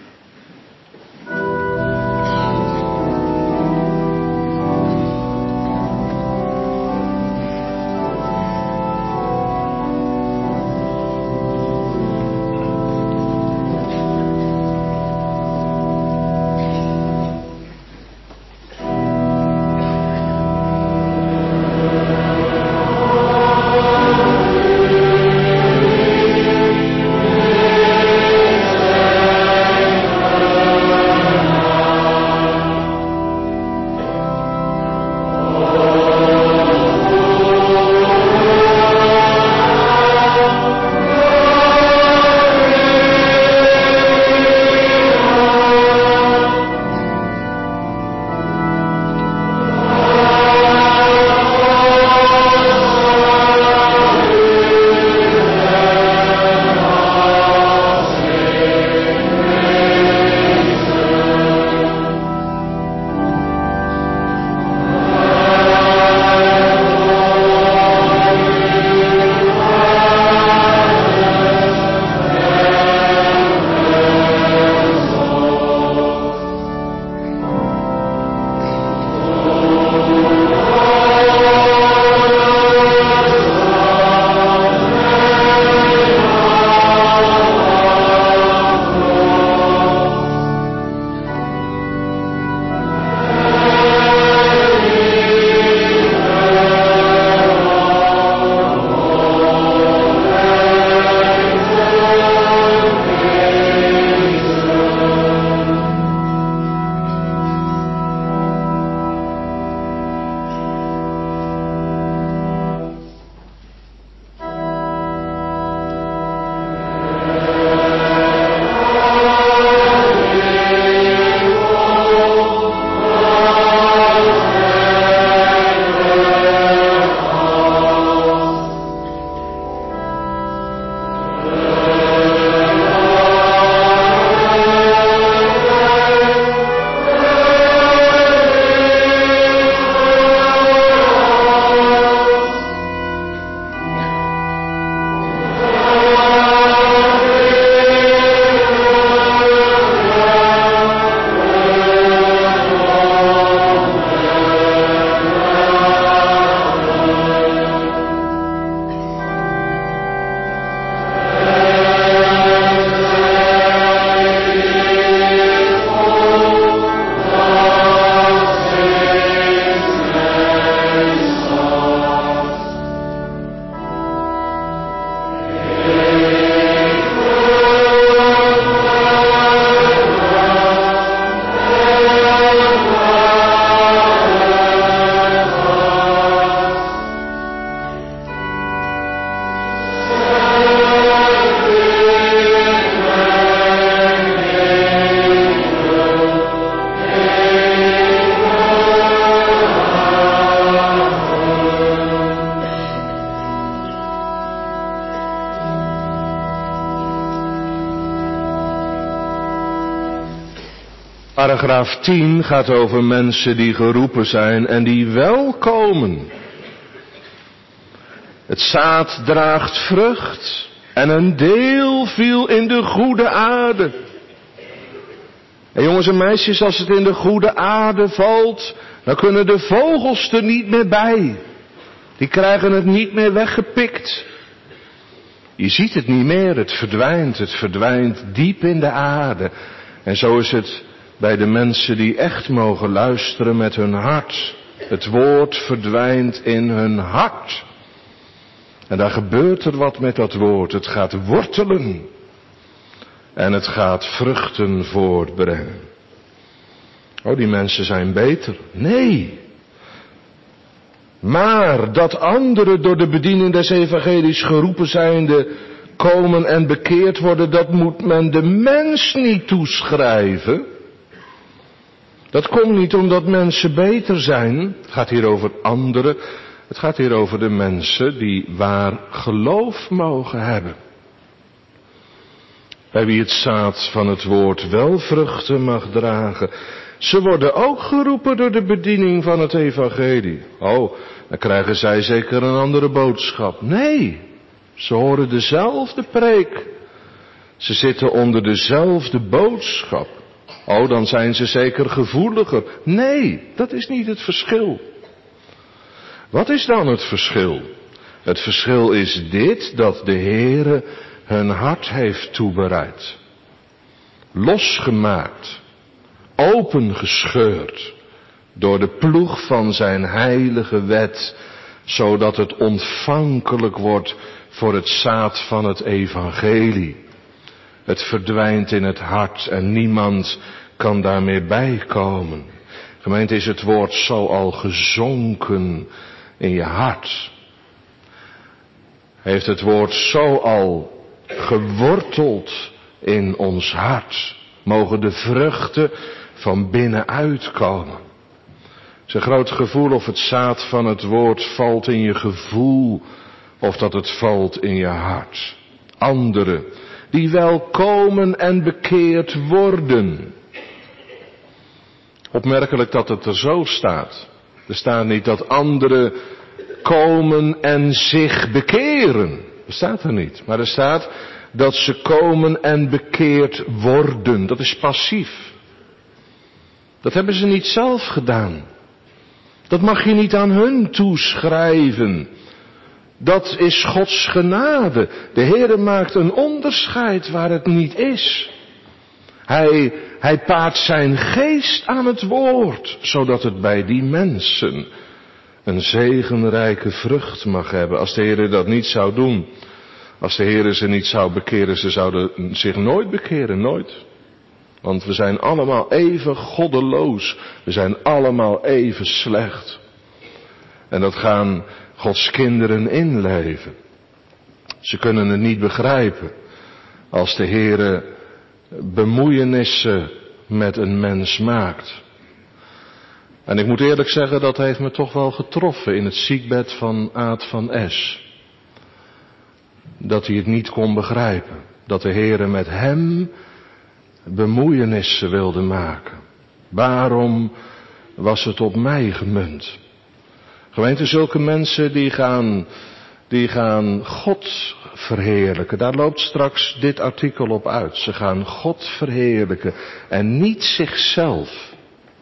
Paragraaf 10 gaat over mensen die geroepen zijn en die wel komen. Het zaad draagt vrucht en een deel viel in de goede aarde. En jongens en meisjes, als het in de goede aarde valt, dan kunnen de vogels er niet meer bij. Die krijgen het niet meer weggepikt. Je ziet het niet meer, het verdwijnt diep in de aarde. En zo is het bij de mensen die echt mogen luisteren met hun hart. Het woord verdwijnt in hun hart. En daar gebeurt er wat met dat woord. Het gaat wortelen. En het gaat vruchten Maar dat anderen door de bediening des evangelies geroepen zijnde komen en bekeerd worden, dat moet men de mens niet toeschrijven. Dat komt niet omdat mensen beter zijn. Het gaat hier over anderen. Het gaat hier over de mensen die waar geloof mogen hebben. Bij wie het zaad van het woord wel vruchten mag dragen. Ze worden ook geroepen door de bediening van het evangelie. Oh, dan krijgen zij zeker een andere boodschap. Nee, ze horen dezelfde preek. Ze zitten onder dezelfde boodschap. Oh, dan zijn ze zeker gevoeliger. Nee, dat is niet het verschil. Wat is dan het verschil? Het verschil is dit, dat de Heere hun hart heeft toebereid. Losgemaakt. Opengescheurd. Door de ploeg van zijn heilige wet. Zodat het ontvankelijk wordt voor het zaad van het evangelie. Het verdwijnt in het hart en niemand kan daar meer bij komen. Gemeente, is het woord zo al gezonken in je hart? Heeft het woord zo al geworteld in ons hart? Mogen de vruchten van binnenuit komen? Het is een groot gevoel of het zaad van het woord valt in je gevoel of dat het valt in je hart. Anderen die wel komen en bekeerd worden. Opmerkelijk dat het er zo staat. Er staat niet dat anderen komen en zich bekeren. Dat staat er niet. Maar er staat dat ze komen en bekeerd worden. Dat is passief. Dat hebben ze niet zelf gedaan. Dat mag je niet aan hun toeschrijven. Dat is Gods genade. De Heere maakt een onderscheid waar het niet is. Hij paart zijn geest aan het woord, zodat het bij die mensen een zegenrijke vrucht mag hebben. Als de Heere dat niet zou doen, als de Heere ze niet zou bekeren, ze zouden zich nooit bekeren, nooit. Want we zijn allemaal even goddeloos, we zijn allemaal even slecht. En dat gaan Gods kinderen inleven. Ze kunnen het niet begrijpen als de Heere bemoeienissen met een mens maakt. En ik moet eerlijk zeggen, dat heeft me toch wel getroffen in het ziekbed van Aad van Es. Dat hij het niet kon begrijpen. Dat de Heere met hem bemoeienissen wilde maken. Waarom was het op mij gemunt? Gemeente, zulke mensen die gaan God verheerlijken. Daar loopt straks dit artikel op uit. Ze gaan God verheerlijken en niet zichzelf.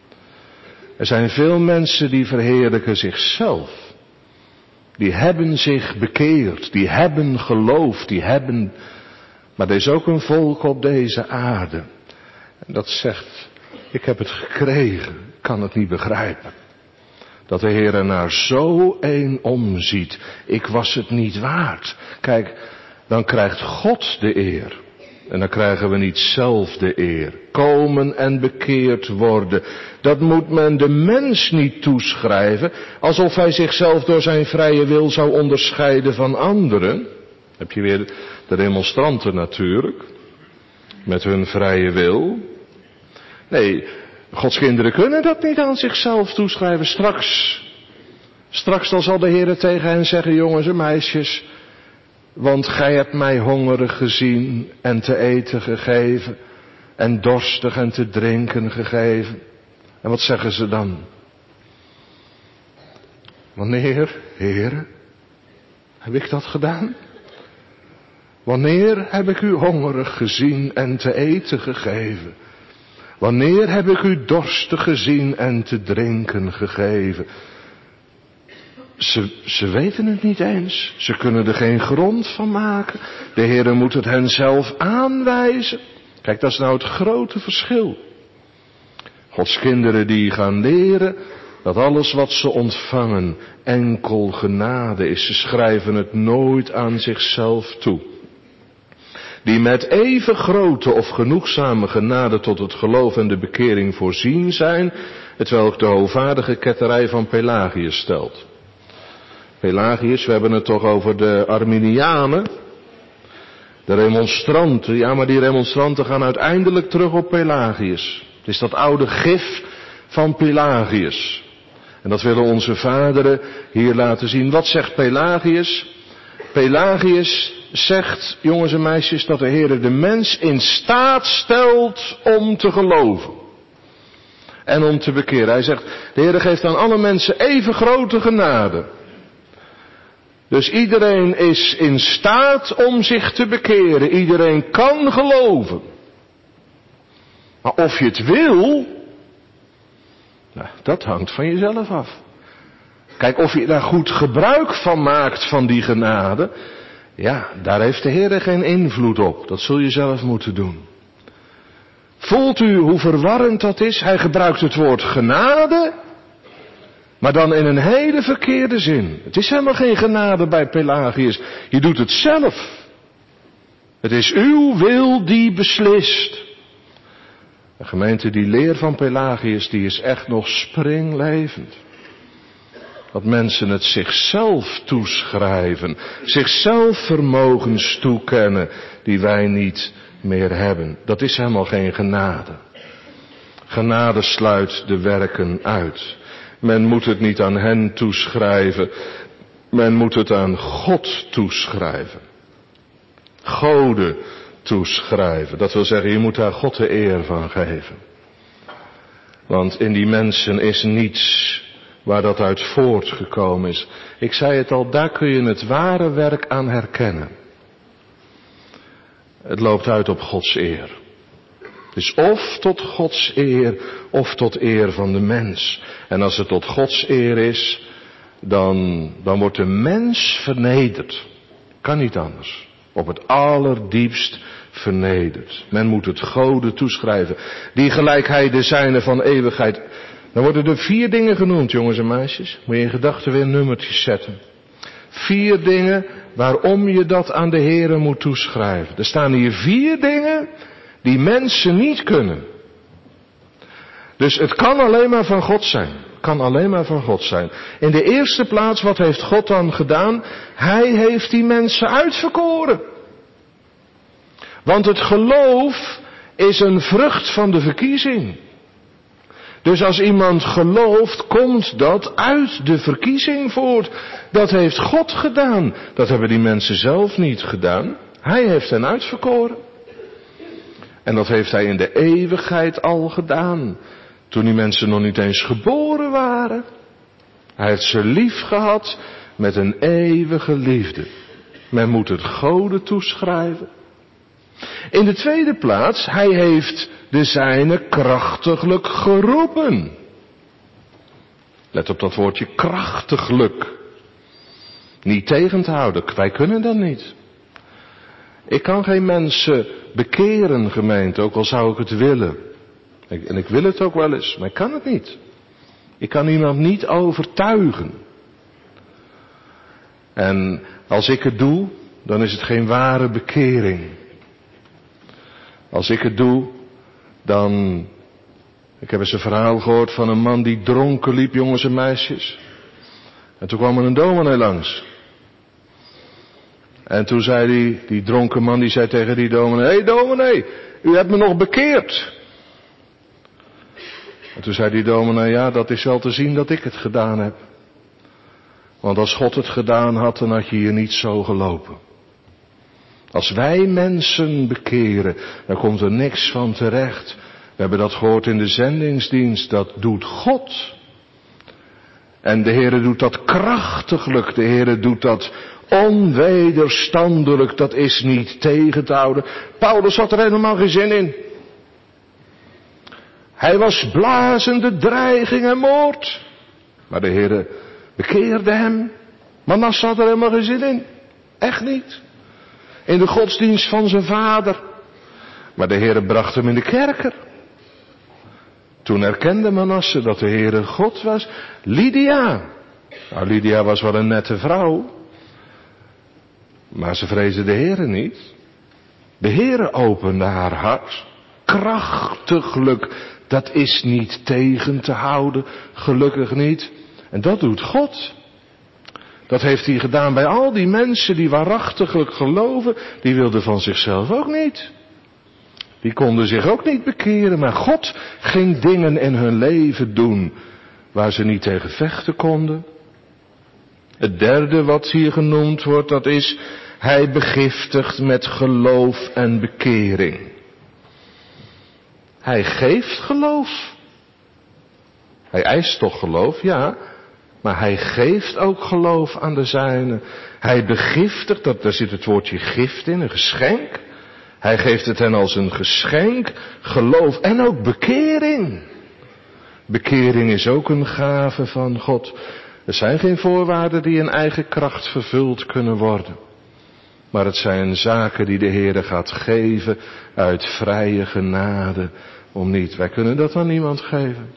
Er zijn veel mensen die verheerlijken zichzelf. Die hebben zich bekeerd, die hebben geloofd, maar er is ook een volk op deze aarde. En dat zegt, ik heb het gekregen, kan het niet begrijpen. Dat de Heer er naar zo een omziet. Ik was het niet waard. Kijk, dan krijgt God de eer. En dan krijgen we niet zelf de eer. Komen en bekeerd worden. Dat moet men de mens niet toeschrijven. Alsof hij zichzelf door zijn vrije wil zou onderscheiden van anderen. Heb je weer de demonstranten natuurlijk. Met hun vrije wil. Nee, Gods kinderen kunnen dat niet aan zichzelf toeschrijven. Straks dan zal de Heer tegen hen zeggen, jongens en meisjes, want gij hebt mij hongerig gezien en te eten gegeven en dorstig en te drinken gegeven. En wat zeggen ze dan? Wanneer, Heere, heb ik dat gedaan? Wanneer heb ik u hongerig gezien en te eten gegeven? Wanneer heb ik u dorstig gezien en te drinken gegeven? Ze weten het niet eens. Ze kunnen er geen grond van maken. De Heere moet het hen zelf aanwijzen. Kijk, dat is nou het grote verschil. Gods kinderen die gaan leren dat alles wat ze ontvangen enkel genade is. Ze schrijven het nooit aan zichzelf toe. Die met even grote of genoegzame genade tot het geloof en de bekering voorzien zijn, hetwelk de hoogvaardige ketterij van Pelagius stelt. Pelagius, we hebben het toch over de Arminianen. De remonstranten, ja, maar die remonstranten gaan uiteindelijk terug op Pelagius. Het is dat oude gif van Pelagius. En dat willen onze vaderen hier laten zien. Wat zegt Pelagius? Pelagius zegt, jongens en meisjes, dat de Heer de mens in staat stelt om te geloven. En om te bekeren. Hij zegt, de Heer geeft aan alle mensen even grote genade. Dus iedereen is in staat om zich te bekeren. Iedereen kan geloven. Maar of je het wil, nou, dat hangt van jezelf af. Kijk, of je daar goed gebruik van maakt van die genade, ja, daar heeft de Heer geen invloed op. Dat zul je zelf moeten doen. Voelt u hoe verwarrend dat is? Hij gebruikt het woord genade, maar dan in een hele verkeerde zin. Het is helemaal geen genade bij Pelagius. Je doet het zelf. Het is uw wil die beslist. De gemeente, die leer van Pelagius, die is echt nog springlevend. Dat mensen het zichzelf toeschrijven, zichzelf vermogens toekennen die wij niet meer hebben. Dat is helemaal geen genade. Genade sluit de werken uit. Men moet het niet aan hen toeschrijven, men moet het aan God toeschrijven. Gode toeschrijven. Dat wil zeggen, je moet daar God de eer van geven. Want in die mensen is niets waar dat uit voortgekomen is. Ik zei het al, daar kun je het ware werk aan herkennen. Het loopt uit op Gods eer. Dus of tot Gods eer, of tot eer van de mens. En als het tot Gods eer is, dan wordt de mens vernederd. Kan niet anders. Op het allerdiepst vernederd. Men moet het Gode toeschrijven. Die gelijkheid de zijne van eeuwigheid. Dan worden er 4 dingen genoemd, jongens en meisjes. Moet je in gedachten weer nummertjes zetten. 4 dingen waarom je dat aan de Heere moet toeschrijven. Er staan hier 4 dingen die mensen niet kunnen. Dus het kan alleen maar van God zijn. Kan alleen maar van God zijn. In de eerste plaats, wat heeft God dan gedaan? Hij heeft die mensen uitverkoren. Want het geloof is een vrucht van de verkiezing. Dus als iemand gelooft, komt dat uit de verkiezing voort. Dat heeft God gedaan. Dat hebben die mensen zelf niet gedaan. Hij heeft hen uitverkoren. En dat heeft hij in de eeuwigheid al gedaan. Toen die mensen nog niet eens geboren waren. Hij heeft ze lief gehad met een eeuwige liefde. Men moet het Gode toeschrijven. In de tweede plaats, hij heeft de zijne krachtiglijk geroepen. Let op dat woordje krachtiglijk. Niet tegen te houden, wij kunnen dat niet. Ik kan geen mensen bekeren, gemeente, ook al zou ik het willen. En ik wil het ook wel eens, maar ik kan het niet. Ik kan iemand niet overtuigen. En als ik het doe, dan is het geen ware bekering. Als ik het doe, dan... Ik heb eens een verhaal gehoord van een man die dronken liep, jongens en meisjes. En toen kwam er een dominee langs. En toen zei die dronken man, die zei tegen die dominee: "Hé dominee, u hebt me nog bekeerd." En toen zei die dominee: "Ja, dat is wel te zien dat ik het gedaan heb. Want als God het gedaan had, dan had je hier niet zo gelopen. Als wij mensen bekeren, dan komt er niks van terecht. We hebben dat gehoord in de zendingsdienst, dat doet God. En de Heere doet dat krachtiglijk, de Heere doet dat onwederstandelijk, dat is niet tegen te houden." Paulus had er helemaal geen zin in. Hij was blazende dreiging en moord. Maar de Heere bekeerde hem. Manasse had er helemaal geen zin in. Echt niet. In de godsdienst van zijn vader. Maar de Heere bracht hem in de kerker. Toen erkende Manasse dat de Heere God was. Lydia. Nou, Lydia was wel een nette vrouw. Maar ze vreesde de Heere niet. De Heere opende haar hart. Krachtiglijk. Dat is niet tegen te houden. Gelukkig niet. En dat doet God. Dat heeft hij gedaan bij al die mensen die waarachtiglijk geloven. Die wilden van zichzelf ook niet. Die konden zich ook niet bekeren. Maar God ging dingen in hun leven doen waar ze niet tegen vechten konden. Het derde wat hier genoemd wordt, dat is: hij begiftigt met geloof en bekering. Hij geeft geloof. Hij eist toch geloof, ja. Maar hij geeft ook geloof aan de zijnen. Hij begiftigt, daar zit het woordje gift in, een geschenk. Hij geeft het hen als een geschenk, geloof en ook bekering. Bekering is ook een gave van God. Er zijn geen voorwaarden die in eigen kracht vervuld kunnen worden. Maar het zijn zaken die de Heere gaat geven uit vrije genade. Om niet, wij kunnen dat aan niemand geven.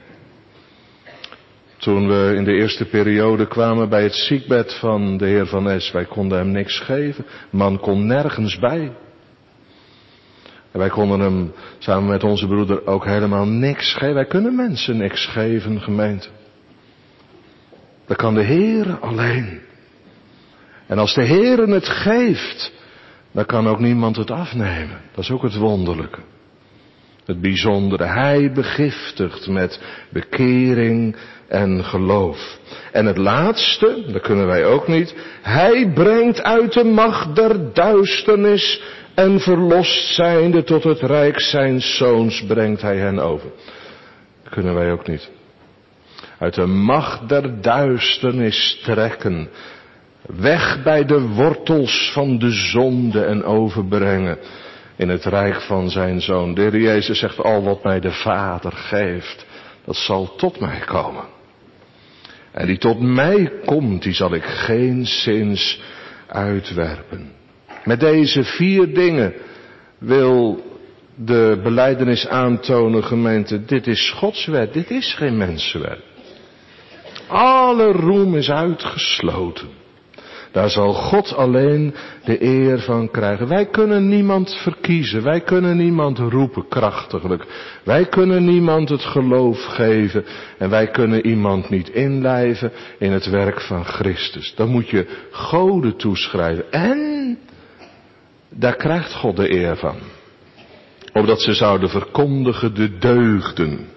Toen we in de eerste periode kwamen bij het ziekbed van de heer Van S, wij konden hem niks geven. Man kon nergens bij. En wij konden hem samen met onze broeder ook helemaal niks geven. Wij kunnen mensen niks geven, gemeente. Dat kan de Heer alleen. En als de Heer het geeft, dan kan ook niemand het afnemen. Dat is ook het wonderlijke. Het bijzondere. Hij begiftigt met bekering en geloof. En het laatste, dat kunnen wij ook niet. Hij brengt uit de macht der duisternis en verlost zijnde tot het rijk zijns zoons brengt hij hen over. Dat kunnen wij ook niet. Uit de macht der duisternis trekken. Weg bij de wortels van de zonde en overbrengen in het rijk van zijn zoon. De Heer Jezus zegt: al wat mij de Vader geeft, dat zal tot mij komen. En die tot mij komt, die zal ik geenszins uitwerpen. Met deze 4 dingen wil de belijdenis aantonen, gemeente, dit is Gods wet, dit is geen mensenwet. Alle roem is uitgesloten. Daar zal God alleen de eer van krijgen. Wij kunnen niemand verkiezen. Wij kunnen niemand roepen krachtiglijk. Wij kunnen niemand het geloof geven. En wij kunnen iemand niet inlijven in het werk van Christus. Dan moet je goden toeschrijven. En daar krijgt God de eer van. Opdat ze zouden verkondigen de deugden.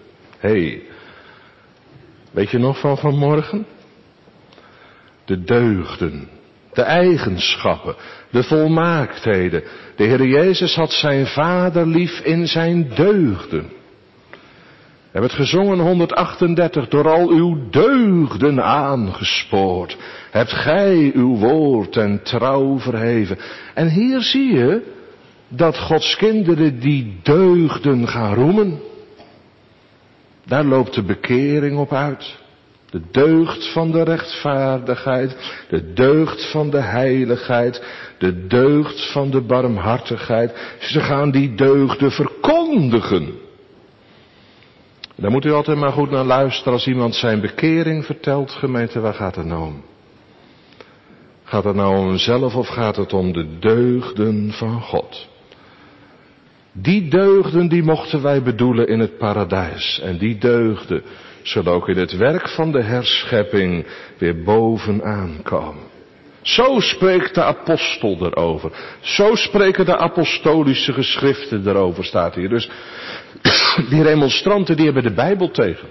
Weet je nog van vanmorgen? De deugden. De eigenschappen, de volmaaktheden. De Heer Jezus had zijn Vader lief in zijn deugden. We hebben het gezongen 138. Door al uw deugden aangespoord, hebt gij uw woord en trouw verheven. En hier zie je dat Gods kinderen die deugden gaan roemen. Daar loopt de bekering op uit. De deugd van de rechtvaardigheid, de deugd van de heiligheid, de deugd van de barmhartigheid. Ze gaan die deugden verkondigen. Daar moet u altijd maar goed naar luisteren als iemand zijn bekering vertelt, gemeente, waar gaat het nou om? Gaat het nou om hemzelf of gaat het om de deugden van God? Die deugden die mochten wij bedoelen in het paradijs. En die deugden zullen ook in het werk van de herschepping weer bovenaan komen. Zo spreekt de apostel erover. Zo spreken de apostolische geschriften erover, staat hier. Dus die remonstranten die hebben de Bijbel tegen.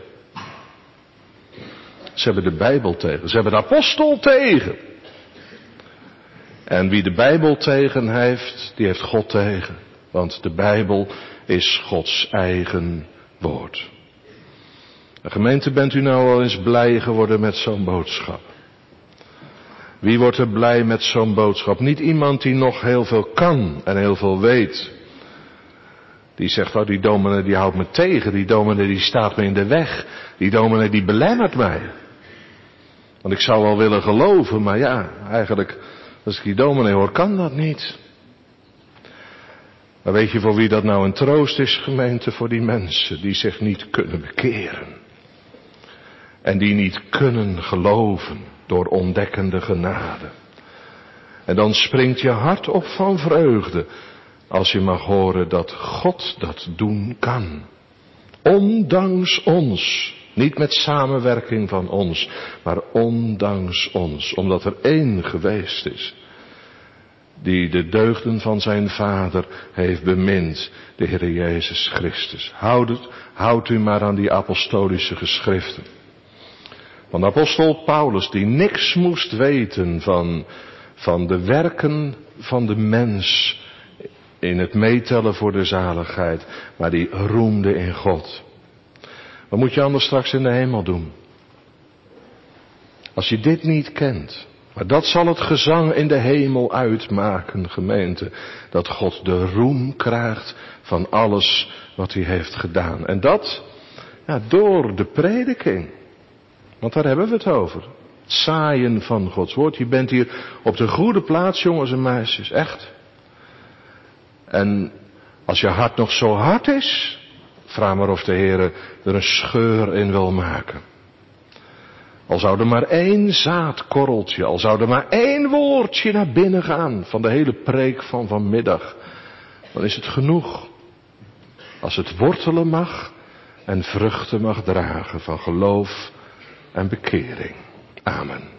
Ze hebben de Bijbel tegen. Ze hebben de apostel tegen. En wie de Bijbel tegen heeft, die heeft God tegen. Want de Bijbel is Gods eigen woord. De gemeente, bent u nou al eens blij geworden met zo'n boodschap? Wie wordt er blij met zo'n boodschap? Niet iemand die nog heel veel kan en heel veel weet. Die zegt, oh, die dominee die houdt me tegen, die dominee die staat me in de weg, die dominee die belemmert mij. Want ik zou wel willen geloven, maar ja, eigenlijk, als ik die dominee hoor, kan dat niet. Maar weet je voor wie dat nou een troost is, gemeente? Voor die mensen die zich niet kunnen bekeren. En die niet kunnen geloven door ontdekkende genade. En dan springt je hart op van vreugde als je mag horen dat God dat doen kan. Ondanks ons. Niet met samenwerking van ons, maar ondanks ons. Omdat er één geweest is die de deugden van zijn Vader heeft bemind, de Heer Jezus Christus. Houd u maar aan die apostolische geschriften. Van de apostel Paulus, die niks moest weten van de werken van de mens in het meetellen voor de zaligheid, maar die roemde in God. Wat moet je anders straks in de hemel doen? Als je dit niet kent. Maar dat zal het gezang in de hemel uitmaken, gemeente. Dat God de roem krijgt van alles wat hij heeft gedaan. En dat door de prediking. Want daar hebben we het over. Het zaaien van Gods woord. Je bent hier op de goede plaats, jongens en meisjes. Echt. En als je hart nog zo hard is, vraag maar of de Heer er een scheur in wil maken. Al zou er maar één zaadkorreltje, al zou er maar één woordje naar binnen gaan van de hele preek van vanmiddag, dan is het genoeg. Als het wortelen mag en vruchten mag dragen van geloof en bekering. Amen.